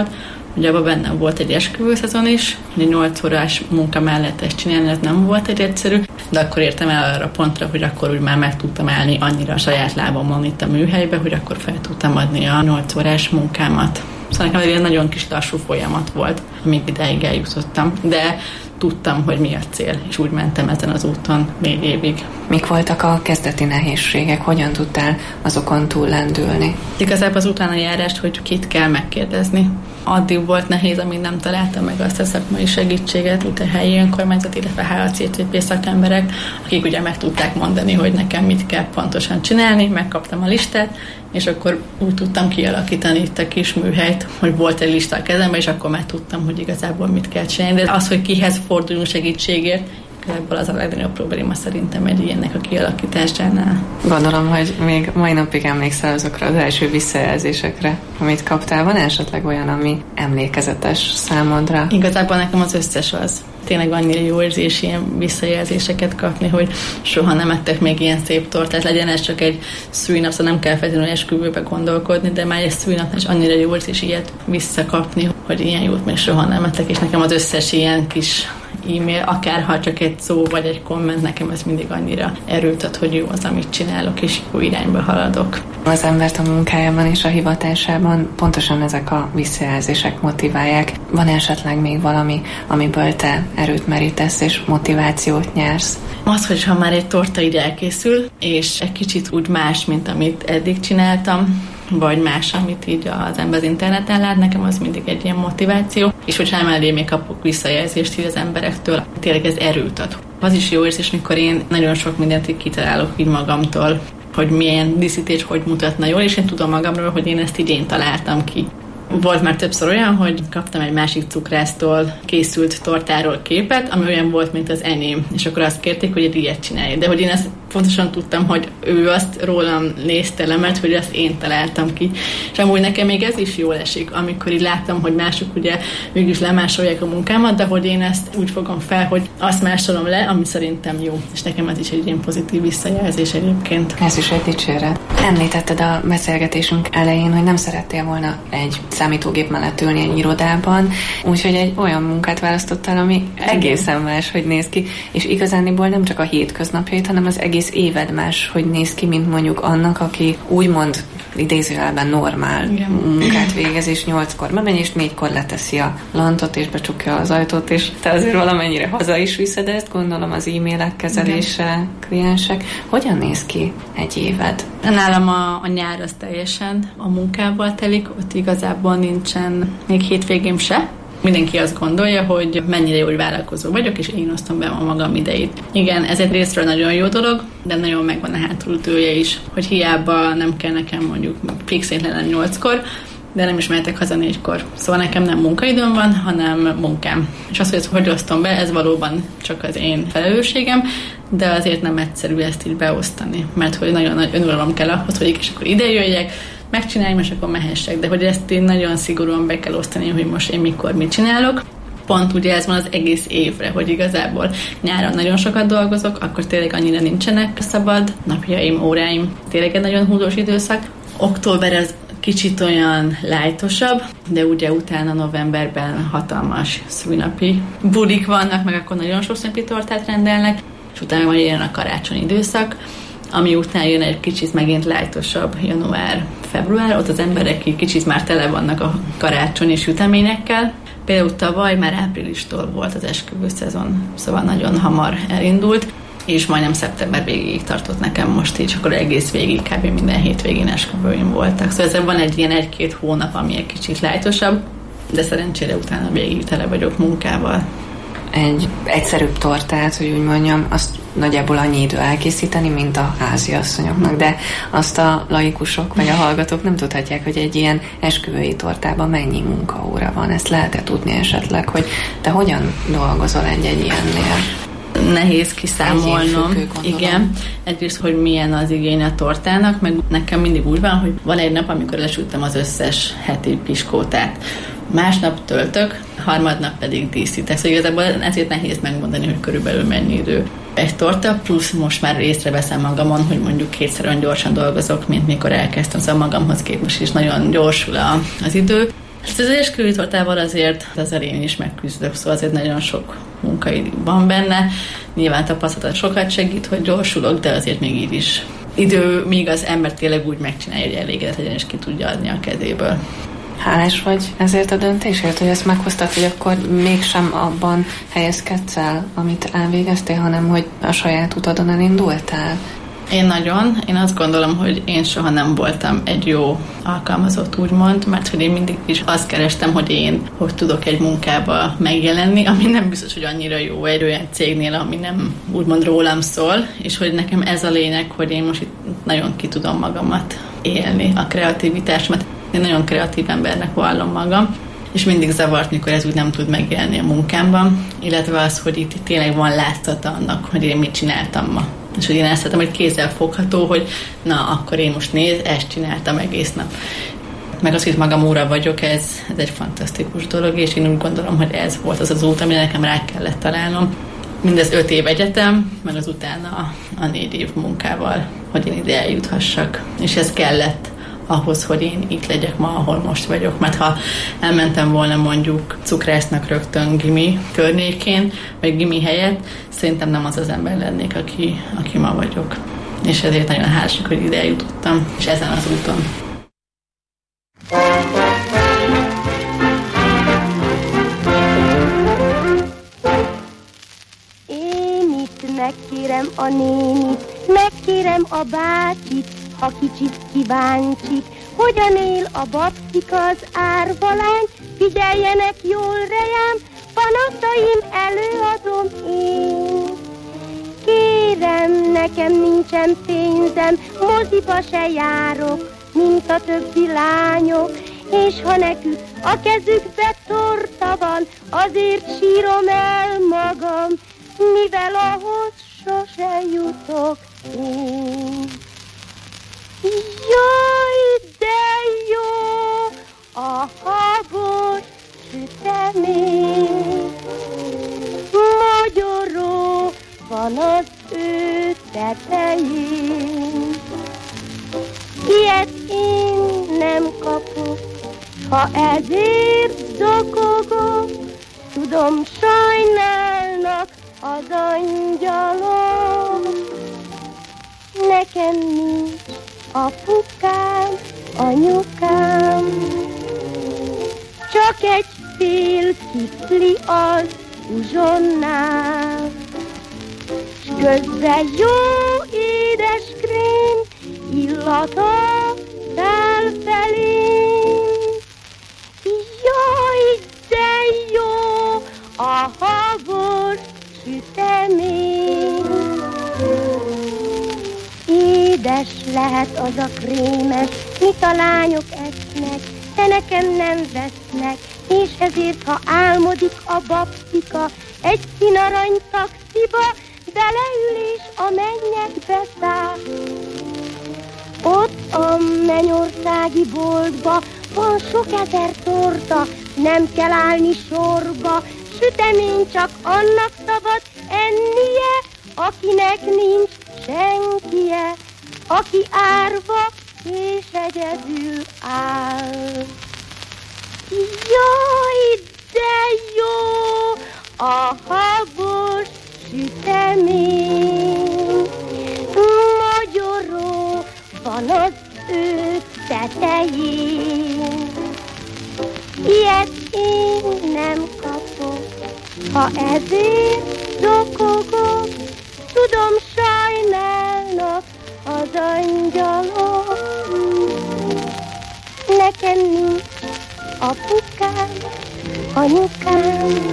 Ugye abban benne volt egy esküvőszezon is, hogy nyolc órás munka mellett ezt csinálni, ez nem volt egy egyszerű, de akkor értem el arra pontra, hogy akkor úgy már meg tudtam állni annyira a saját lábamon itt a műhelybe, hogy akkor fel tudtam adni a nyolc órás munkámat. Szóval nekem egy nagyon kis lassú folyamat volt, amíg ideig eljutottam, de tudtam, hogy mi a cél, és úgy mentem ezen az úton négy évig. Mik voltak a kezdeti nehézségek? Hogyan tudtál azokon túllendülni? Igazából az utána járást, hogy kit kell megkérdezni. Addig volt nehéz, amíg nem találtam meg azt a szakmai segítséget, mint a helyi önkormányzat, illetve há cé té pé szakemberek, akik ugye meg tudták mondani, hogy nekem mit kell pontosan csinálni, megkaptam a listát, és akkor úgy tudtam kialakítani itt a kis műhelyt, hogy volt egy lista a kezemben, és akkor már tudtam, hogy igazából mit kell csinálni. De az, hogy kihez forduljunk segítségért, ebből az a legnagyobb probléma szerintem egy ilyennek a kialakításánál. Gondolom, hogy még mai napig emlékszel azokra az első visszajelzésekre, amit kaptál. Van esetleg olyan, ami emlékezetes számodra? Igazából nekem az összes az. Tényleg annyira jó érzés ilyen visszajelzéseket kapni, hogy soha nem ettek még ilyen szép tortát. Legyen ez csak egy szülinap, szóval nem kell feltétlenül esküvőbe gondolkodni, de már egy szülinapnál is annyira jó érzés ilyet visszakapni, hogy ilyen jót még soha nem ettek, és nekem az összes ilyen kis e-mail, akárha csak egy szó vagy egy komment, nekem ez mindig annyira erőt ad, hogy jó az, amit csinálok, és jó irányba haladok. Az embert a munkájában és a hivatásában pontosan ezek a visszajelzések motiválják. Van esetleg még valami, amiből te erőt merítesz és motivációt nyersz? Az, hogy ha már egy torta így elkészül, és egy kicsit úgy más, mint amit eddig csináltam, vagy más, amit így az ember az interneten lát, nekem az mindig egy ilyen motiváció. És hogyha emellé még kapok visszajelzést így az emberektől, tényleg ez erőt ad. Az is jó érzés, mikor én nagyon sok mindent így kitalálok így magamtól, hogy milyen díszítés hogy mutatna jól, és én tudom magamról, hogy én ezt így én találtam ki. Volt már többször olyan, hogy kaptam egy másik cukrásztól készült tortáról képet, ami olyan volt, mint az enyém, és akkor azt kérték, hogy egy ilyet csinálj. De hogy én ezt pontosan tudtam, hogy ő azt rólam nézte le, mert hogy azt én találtam ki. És amúgy nekem még ez is jól esik, amikor így láttam, hogy mások ugye mégis lemásolják a munkámat, de hogy én ezt úgy fogom fel, hogy azt másolom le, ami szerintem jó. És nekem ez is egy ilyen pozitív visszajelzés egyébként. Ez is egy dicséret. Említetted a beszélgetésünk elején, hogy nem szerettél volna egy számítógép mellett ülni egy irodában, úgyhogy egy olyan munkát választottál, ami egészen más, hogy néz ki, és igazániból nem csak a hétköznapjait, hanem az egész éved más, hogy néz ki, mint mondjuk annak, aki úgymond idézőjelben normál igen. munkát végez, és nyolckor bemegy, és négykor leteszi a lantot, és becsukja az ajtót, és te azért valamennyire haza is viszed ezt, gondolom az e-mailek kezelése, igen. kliensek. Hogyan néz ki egy éved? Nálam a, a nyár az teljesen a munkával telik, ott igazából nincsen még hétvégém se. Mindenki azt gondolja, hogy mennyire jó, hogy vállalkozó vagyok, és én osztom be a magam idejét. Igen, ez egy részről nagyon jó dolog, de nagyon megvan a hátulütője is, hogy hiába nem kell nekem mondjuk fixén lennem nyolckor, de nem is mehetek haza négykor. Szóval nekem nem munkaidőm van, hanem munkám. És az, hogy ezt hogy osztom be, ez valóban csak az én felelősségem, de azért nem egyszerű ezt így beosztani, mert hogy nagyon nagy önuralom kell ahhoz, hogy és akkor ide jöjjek, megcsináljam, és akkor mehessek. De hogy ezt én nagyon szigorúan be kell osztani, hogy most én mikor mit csinálok. Pont ugye ez van az egész évre, hogy igazából nyáron nagyon sokat dolgozok, akkor tényleg annyira nincsenek szabad napjaim, óráim. Tényleg egy nagyon húzós időszak. Október az kicsit olyan lájtosabb, de ugye utána novemberben hatalmas szülinapi bulik vannak, meg akkor nagyon sok szülinapi tortát rendelnek, és utána majd jön a karácsonyi időszak, ami után jön egy kicsit megint lájtosabb január, február, ott az emberek kicsit már tele vannak a karácsonyi süteményekkel. Például tavaly már áprilistól volt az esküvőszezon, szóval nagyon hamar elindult, és majdnem szeptember végéig tartott nekem most így, akkor egész végig, kb. Minden hétvégén esküvőim voltak. Szóval ezzel van egy ilyen egy-két hónap, ami egy kicsit lájtosabb, de szerencsére utána végig tele vagyok munkával. Egy egyszerűbb tortát, hogy úgy mondjam, azt nagyjából annyi idő elkészíteni, mint a háziasszonyoknak, de azt a laikusok vagy a hallgatók nem tudhatják, hogy egy ilyen esküvői tortában mennyi munkaóra van. Ezt lehet-e tudni esetleg, hogy te hogyan dolgozol egy-egy ilyennél? Nehéz kiszámolnom. Igen. Egyrészt, hogy milyen az igény a tortának, meg nekem mindig úgy van, hogy van egy nap, amikor lesütöm az összes heti piskótát. Másnap töltök, harmadnap pedig díszítek. Szóval igazából ezért nehéz megmondani, hogy körülbelül mennyi idő egy torta, plusz most már észreveszem magamon, hogy mondjuk kétszer olyan gyorsan dolgozok, mint mikor elkezdtem, szóval magamhoz képest is nagyon gyorsul a, az idő. Hát az esküvői tortával azért azért én is megküzdök, szóval azért nagyon sok munka van benne. Nyilván tapasztalat sokat segít, hogy gyorsulok, de azért még így is idő, míg az ember tényleg úgy megcsinálja, hogy elégedett legyen, és ki tudja adni a kezéből. Hálás vagy ezért a döntésért, hogy ezt meghoztad, hogy akkor mégsem abban helyezkedsz el, amit elvégeztél, hanem hogy a saját utadon elindultál? Én nagyon. Én azt gondolom, hogy én soha nem voltam egy jó alkalmazott, úgymond, mert hogy én mindig is azt kerestem, hogy én hogy tudok egy munkába megjelenni, ami nem biztos, hogy annyira jó egy olyan cégnél, ami nem úgymond rólam szól, és hogy nekem ez a lényeg, hogy én most itt nagyon ki tudom magamat élni, a kreativitásomat. Én nagyon kreatív embernek vallom magam, és mindig zavart, mikor ez úgy nem tud megjelenni a munkámban, illetve az, hogy itt, itt tényleg van látszata annak, hogy én mit csináltam ma. És hogy én ezt szeretem, hogy kézzel fogható, hogy na, akkor én most néz, ezt csináltam egész nap. Meg az, hogy magam óra vagyok, ez, ez egy fantasztikus dolog, és én úgy gondolom, hogy ez volt az az út, amire nekem rá kellett találnom. Mindez öt év egyetem, meg az utána a, a négy év munkával, hogy én ide eljuthassak. És ez kellett ahhoz, hogy én itt legyek ma, ahol most vagyok. Mert ha elmentem volna mondjuk cukrásznak rögtön gimi környékén, vagy gimi helyett, szerintem nem az az ember lennék, aki, aki ma vagyok. És ezért nagyon hálásak, hogy ide eljutottam, és ezen az úton. Én itt megkérem a nénit, megkérem a bácsit, ha kicsit kíváncsik, hogyan él a babszik az árvalány, figyeljenek jól rejám, panaszaim előadom én. Kérem, nekem nincsen pénzem, moziba se járok, mint a többi lányok, és ha nekük a kezükbe torta van, azért sírom el magam, mivel ahhoz sose jutok én. Jaj, de jó a habos sütemény, magyaró van az ő tetején. Ilyet én nem kapok, ha ezért zokogok, tudom, sajnálnak az angyalok. Nekem nincs apukám, anyukám, csak egy fél kifli az uzsonnál, s közben jó édes krém illata száll felém. Jaj, de jó a habos sütemény, édes lehet az a krémes, mit a lányok esznek, de nekem nem vesznek, és ezért, ha álmodik a babszika, egy színarany taxiba beleül és a mennyekbe száll. Ott a mennyországi boltba van sok ezer torta, nem kell állni sorba, sütemény csak annak szabad ennie, akinek nincs senkije, aki árva és egyedül áll. Jaj, de jó a habos sütemény, magyaró van az ő tetején. Ilyet én nem kapok, ha ezért zokogok, tudom, sajnálnak az angyalok. Nekem nincs apukám, anyukám,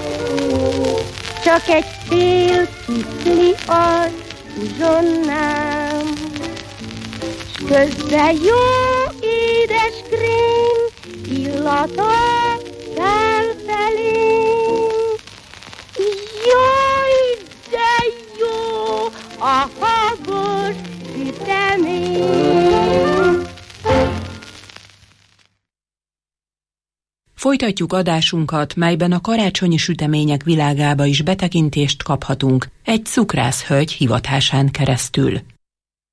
csak egy fél kifli az uzsonnám, s közben jó édes krém illata száll felém. Jaj, de jó a habos sütemény. Folytatjuk adásunkat, melyben a karácsonyi sütemények világába is betekintést kaphatunk egy cukrászhölgy hivatásán keresztül.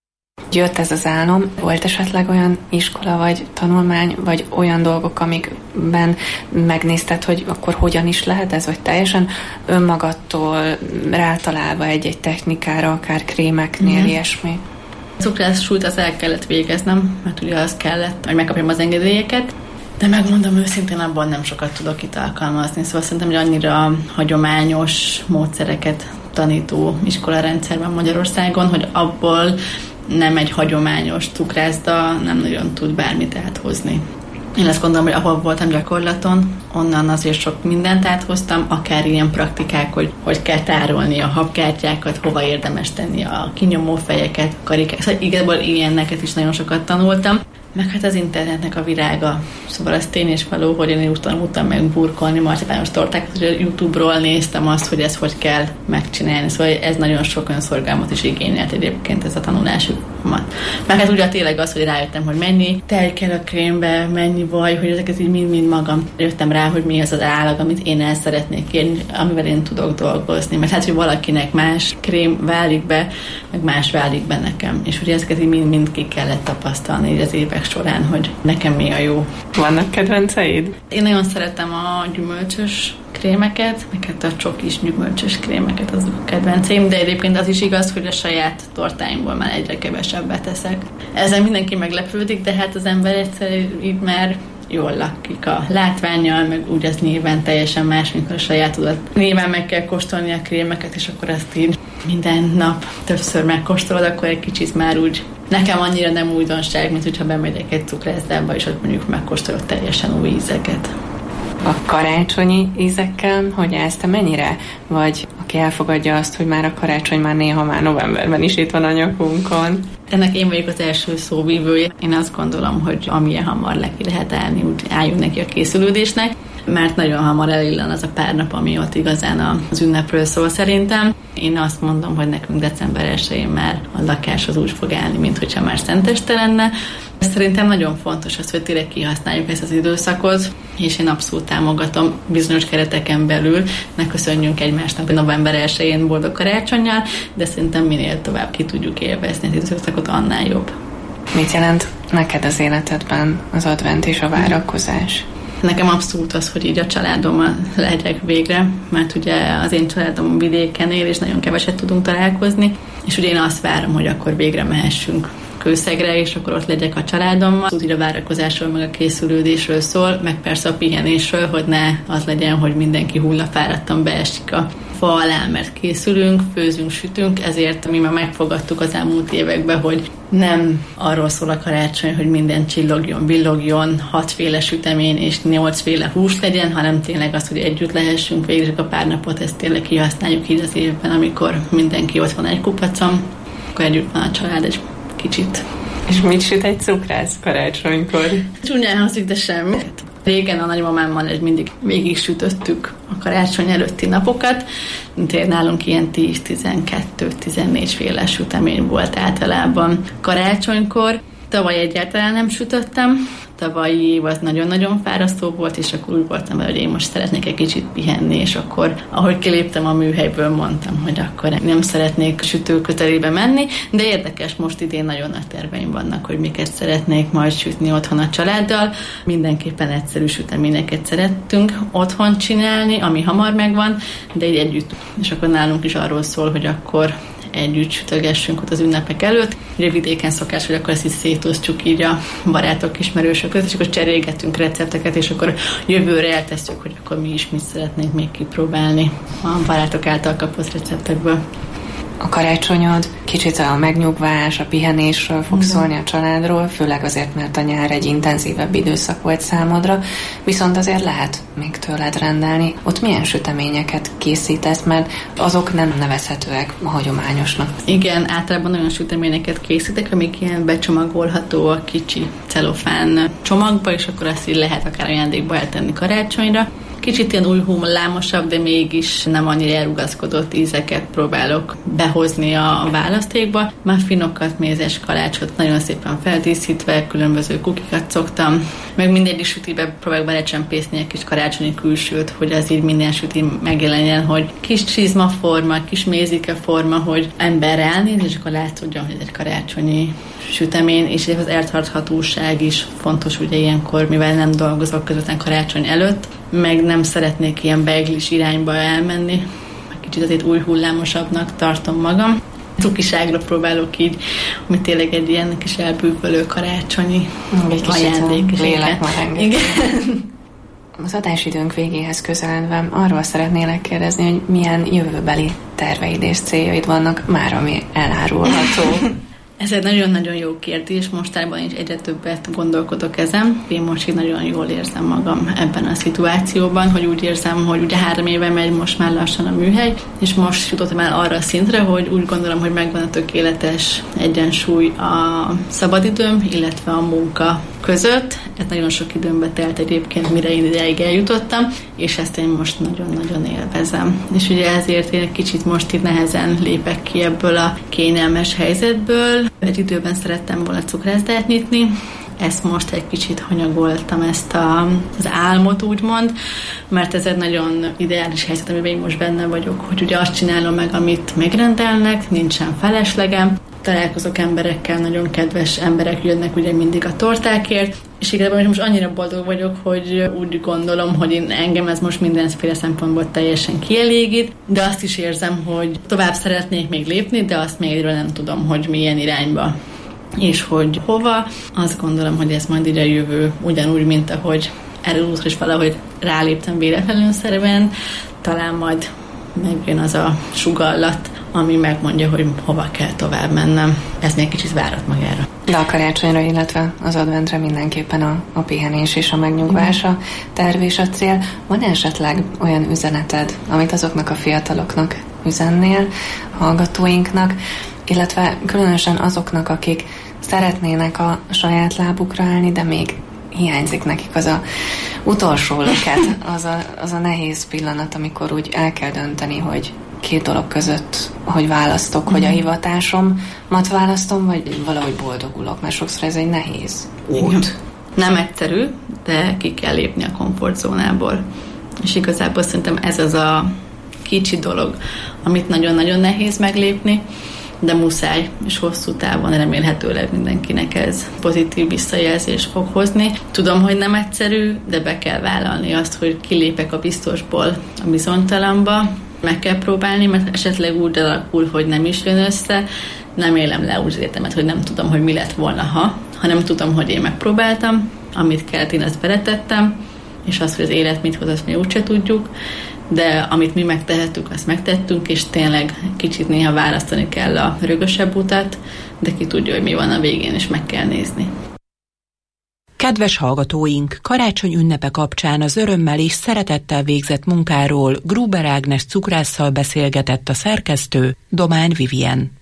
jött ez az álom. Volt esetleg olyan iskola, vagy tanulmány, vagy olyan dolgok, amikben megnézted, hogy akkor hogyan is lehet ez, vagy teljesen önmagadtól rátalálva egy-egy technikára, akár krémeknél, mm-hmm. ilyesmi? Cukrászsult az el kellett végeznem, mert ugye az kellett, hogy megkapjam az engedélyeket, de megmondom őszintén, abban nem sokat tudok itt alkalmazni. Szóval szerintem, hogy annyira hagyományos módszereket tanító iskolarendszerben Magyarországon, hogy abból nem egy hagyományos cukrászda nem nagyon tud bármit áthozni. Én azt gondolom, hogy ahol voltam gyakorlaton, onnan azért sok mindent áthoztam, akár ilyen praktikák, hogy hogy kell tárolni a habkártyákat, hova érdemes tenni a kinyomófejeket, karikák. Szóval igazából ilyeneket is nagyon sokat tanultam. Meg hát az internetnek a virága. Szóval az tény és való, hogy én úgy tanultam meg burkolni marcipános tortákat, hogy a YouTube-ról néztem azt, hogy ezt hogy kell megcsinálni. Szóval ez nagyon sok önszorgalmat is igényelt egyébként ez a tanulási folyamat. Meg hát ugye tényleg az, hogy rájöttem, hogy mennyi tej kell a krémbe, mennyi vaj, hogy ezeket így mind-mind magam jöttem rá, hogy mi az az állag, amit én el szeretnék kérni, amivel én tudok dolgozni. Mert hát, hogy valakinek más krém válik be, meg más válik be nekem. És ugye ezeket így mind-mind ki kellett tapasztalni így az évek során, hogy nekem mi a jó. Vannak kedvenceid? Én nagyon szeretem a gyümölcsös krémeket, meg hát a csokis gyümölcsös krémeket, azok a kedvenceim, de egyébként az is igaz, hogy a saját tortáimból már egyre kevesebbet teszek. Ezen mindenki meglepődik, de hát az ember egyszer így már jól lakik a látvánnyal, meg úgy az nyilván teljesen más, mint a sajátodat. Nyilván meg kell kóstolni a krémeket, és akkor azt így minden nap többször megkóstolod, akkor egy kicsit már úgy nekem annyira nem újdonság, mint hogyha bemegyek egy cukrászdába, és ott mondjuk megkóstolok teljesen új ízeket. A karácsonyi ízekkel, hogy állsz te mennyire? Vagy aki elfogadja azt, hogy már a karácsony már néha már novemberben is itt van a nyakunkon? Ennek én vagyok az első szóvívője. Én azt gondolom, hogy amilyen hamar le ki lehet állni, úgy álljunk neki a készülődésnek, mert nagyon hamar elillan az a pár nap, ami ott igazán az ünnepről szól szerintem. Én azt mondom, hogy nekünk december elsején már a lakás az úgy fog állni, mint hogyha már szenteste lenne. Szerintem nagyon fontos az, hogy tényleg kihasználjuk ezt az időszakot, és én abszolút támogatom bizonyos kereteken belül, ne köszönjünk egymásnak, hogy november elsején boldog karácsonnyal, de szerintem minél tovább ki tudjuk élvezni az időszakot, annál jobb. Mit jelent neked az életedben az advent és a várakozás? Nekem abszolút az, hogy így a családommal legyek végre, mert ugye az én családom vidéken él, és nagyon keveset tudunk találkozni, és ugye én azt várom, hogy akkor végre mehessünk Kőszegre, és akkor ott legyek a családommal. Úgy a várakozásról, meg a készülődésről szól, meg persze a pihenésről, hogy ne az legyen, hogy mindenki hullafáradtan beesik a fa alá, mert készülünk, főzünk, sütünk, ezért mi már megfogadtuk az elmúlt években, hogy nem arról szól a karácsony, hogy minden csillogjon, villogjon, hatféle sütemény és nyolcféle hús legyen, hanem tényleg az, hogy együtt lehessünk végig a pár napot, ezt tényleg kihasználjuk így az évben, amikor mindenki ott van egy kupacon, akkor együtt van a család egy kicsit. És mit süt egy cukrász karácsonykor? Csúnyán hangzik, de semmi. Régen a nagymamámmal mindig végig sütöttük a karácsony előtti napokat. Tényleg nálunk ilyen tíz, tizenkettő, tizennégy féle sütemény volt általában karácsonykor. Tavaly egyáltalán nem sütöttem. Tavalyi év az nagyon-nagyon fárasztó volt, és akkor úgy voltam vele, hogy én most szeretnék egy kicsit pihenni, és akkor, ahogy kiléptem a műhelyből, mondtam, hogy akkor nem szeretnék sütő kötelébe menni, de érdekes, most idén nagyon nagy terveim vannak, hogy miket szeretnék majd sütni otthon a családdal. Mindenképpen egyszerű süteményeket szerettünk otthon csinálni, ami hamar megvan, de így együtt. És akkor nálunk is arról szól, hogy akkor együtt sütögessünk ott az ünnepek előtt. Ugye vidéken szokás, hogy akkor ezt így szétosztjuk így a barátok, ismerősök között, és akkor cserélgetünk recepteket, és akkor jövőre eltesszük, hogy akkor mi is mit szeretnénk még kipróbálni a barátok által kapott receptekből. A karácsonyod kicsit a megnyugvás, a pihenésről fog szólni, a családról, főleg azért, mert a nyár egy intenzívebb időszak volt számodra, viszont azért lehet még tőled rendelni. Ott milyen süteményeket készítesz, mert azok nem nevezhetőek a hagyományosnak. Igen, általában olyan süteményeket készítek, amik ilyen becsomagolható a kicsi celofán csomagba, és akkor azt így lehet akár ajándékba eltenni karácsonyra. Kicsit ilyen új hullámosabb, de mégis nem annyira elrugaszkodott ízeket próbálok behozni a választékba. Muffinokat, mézes kalácsot nagyon szépen feldíszítve, különböző kukikat szoktam, meg mindegy sütibe próbálok belecsempészni egy kis karácsonyi külsőt, hogy az így minden süti megjelenjen, hogy kis csizmaforma, kis mézike forma, hogy ember ránéz, és akkor látszódjon, hogy ez egy karácsonyi sütemény, és az eltarthatóság is fontos ugye ilyenkor, mivel nem dolgozok közvetlen karácsony előtt, meg nem szeretnék ilyen beiglis irányba elmenni, kicsit azért új hullámosabbnak tartom magam. Cukiságra próbálok így, ami tényleg egy ilyen kis elbűvölő karácsonyi egy ajándék. Lélekmareng. Igen. Az adásidőnk végéhez közeledve arról szeretnélek kérdezni, hogy milyen jövőbeli terveid és céljaid vannak már, ami elárulható. Ez egy nagyon-nagyon jó kérdés, mostában is egyre többet gondolkodok ezen. Én most így nagyon jól érzem magam ebben a szituációban, hogy úgy érzem, hogy ugye három éve megy most már lassan a műhely, és most jutottam el arra a szintre, hogy úgy gondolom, hogy megvan a tökéletes egyensúly a szabadidőm, illetve a munka között. Ez nagyon sok időmbe telt egyébként, mire én ideig eljutottam, és ezt én most nagyon-nagyon élvezem. És ugye ezért én egy kicsit most itt nehezen lépek ki ebből a kényelmes helyzetből. Egy időben szerettem volna cukrászdát nyitni, ezt most egy kicsit hanyagoltam, ezt a, az álmot úgymond, mert ez egy nagyon ideális helyzet, amiben én most benne vagyok, hogy ugye azt csinálom meg, amit megrendelnek, nincsen feleslegem, találkozok emberekkel, nagyon kedves emberek jönnek ugye mindig a tortákért, és igazából most annyira boldog vagyok, hogy úgy gondolom, hogy én, engem ez most mindenféle szempontból teljesen kielégít, de azt is érzem, hogy tovább szeretnék még lépni, de azt még egyről nem tudom, hogy milyen irányba és hogy hova. Azt gondolom, hogy ez majd ide jövő, ugyanúgy, mint ahogy erről útra is valahogy ráléptem véletlenül szerben, talán majd megjön az a sugallat, ami megmondja, hogy hova kell tovább mennem. Ez még kicsit várat magára. De a karácsonyra, illetve az adventre mindenképpen a, a pihenés és a megnyugvás a terv és a cél. Van esetleg olyan üzeneted, amit azoknak a fiataloknak üzennél, hallgatóinknak, illetve különösen azoknak, akik szeretnének a saját lábukra állni, de még hiányzik nekik az a utolsó löket, az a, az a nehéz pillanat, amikor úgy el kell dönteni, hogy két dolog között, hogy választok, mm. hogy a hivatásomat választom, vagy valahogy boldogulok, mert sokszor ez egy nehéz út. Igen. Nem egyszerű, de ki kell lépni a komfortzónából. És igazából szerintem ez az a kicsi dolog, amit nagyon-nagyon nehéz meglépni, de muszáj, és hosszú távon remélhetőleg mindenkinek ez pozitív visszajelzést fog hozni. Tudom, hogy nem egyszerű, de be kell vállalni azt, hogy kilépek a biztosból a bizonytalanba, meg kell próbálni, mert esetleg úgy alakul, hogy nem is jön össze, nem élem le úgy az értemet, hogy nem tudom, hogy mi lett volna, ha, hanem tudom, hogy én megpróbáltam, amit kellett, én ezt beletettem, és az, hogy az élet mit hoz, azt mi úgyse tudjuk, de amit mi megtehetünk, azt megtettünk, és tényleg kicsit néha választani kell a rögösebb utat, de ki tudja, hogy mi van a végén, és meg kell nézni. Kedves hallgatóink, karácsony ünnepe kapcsán az örömmel és szeretettel végzett munkáról Gruber Ágnes cukrásszal beszélgetett a szerkesztő, Domán Vivien.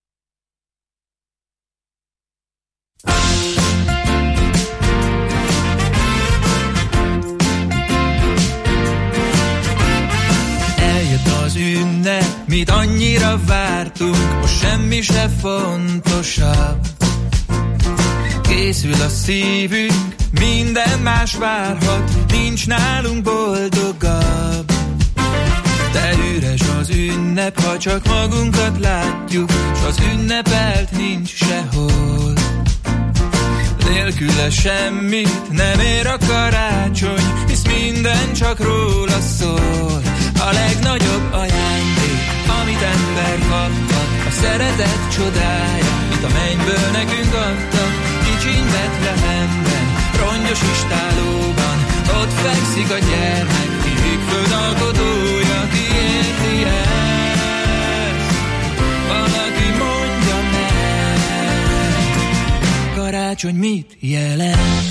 Eljött az ünnep, mit annyira vártunk, most semmi se fontosabb. Készül a szívünk, minden más várhat, nincs nálunk boldogabb. De üres az ünnep, ha csak magunkat látjuk, s az ünnepelt nincs sehol. Nélküle semmit nem ér a karácsony, hisz minden csak róla szól. A legnagyobb ajándék, amit ember kaphat, a szeretet csodája, mit a mennyből nekünk adtak. Kicsiny Betlehemben, rongyos istálóban, ott fekszik a gyermek, ég földalkotója, ki érti ezt? Valaki mondja meg, karácsony mit jelent?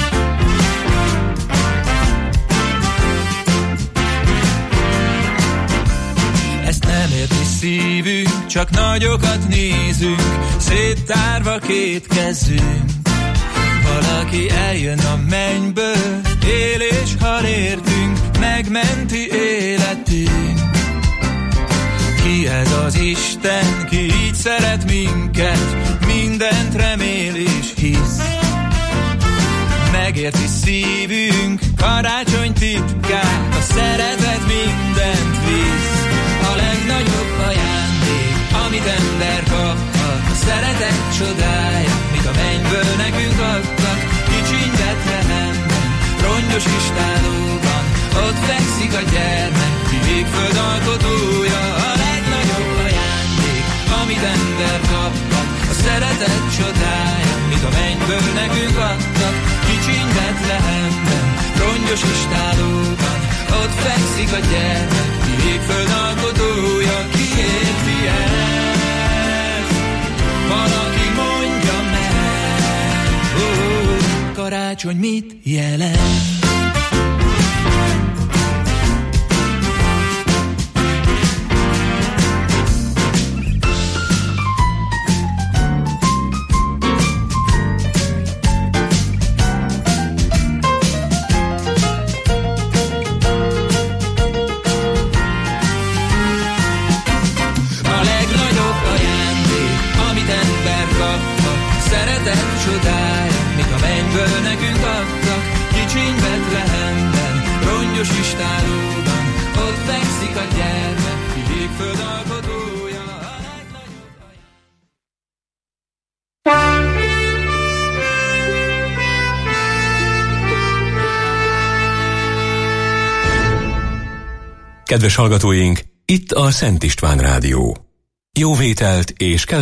Ezt nem érti szívünk, csak nagyokat nézünk, széttárva két kezünk. Valaki eljön a mennyből, él és hal értünk, megmenti életünk. Ki ez az Isten, ki így szeret minket, mindent remél és hisz. Megérti szívünk karácsony titkát, a szeretet mindent visz. A legnagyobb ajándék, amit ember kaphat, a szeretet csodája, mit a mennyből nekünk adtak. Kicsiny Betlehemben, rongyos istálóban, ott fekszik a gyermek, ki végföld alkotója. A legnagyobb ajándék, amit ember kaphat, a szeretet csodája, mit a mennyből nekünk adtak. Kicsiny Betlehemben, rongyos istálóban, ott fekszik a gyermek, ki végföld alkotója. Ki érti ezt? Valaki mondja meg, ó, karácsony mit jelent? Csodája, mik a mennyből nekünk adtak. Kicsiny Betlehemben, rongyos istálóban, ott fekszik a gyermek, ki végföld alkotója. A legnagyobb... Kedves hallgatóink, itt a Szent István Rádió. Jó vételt és kell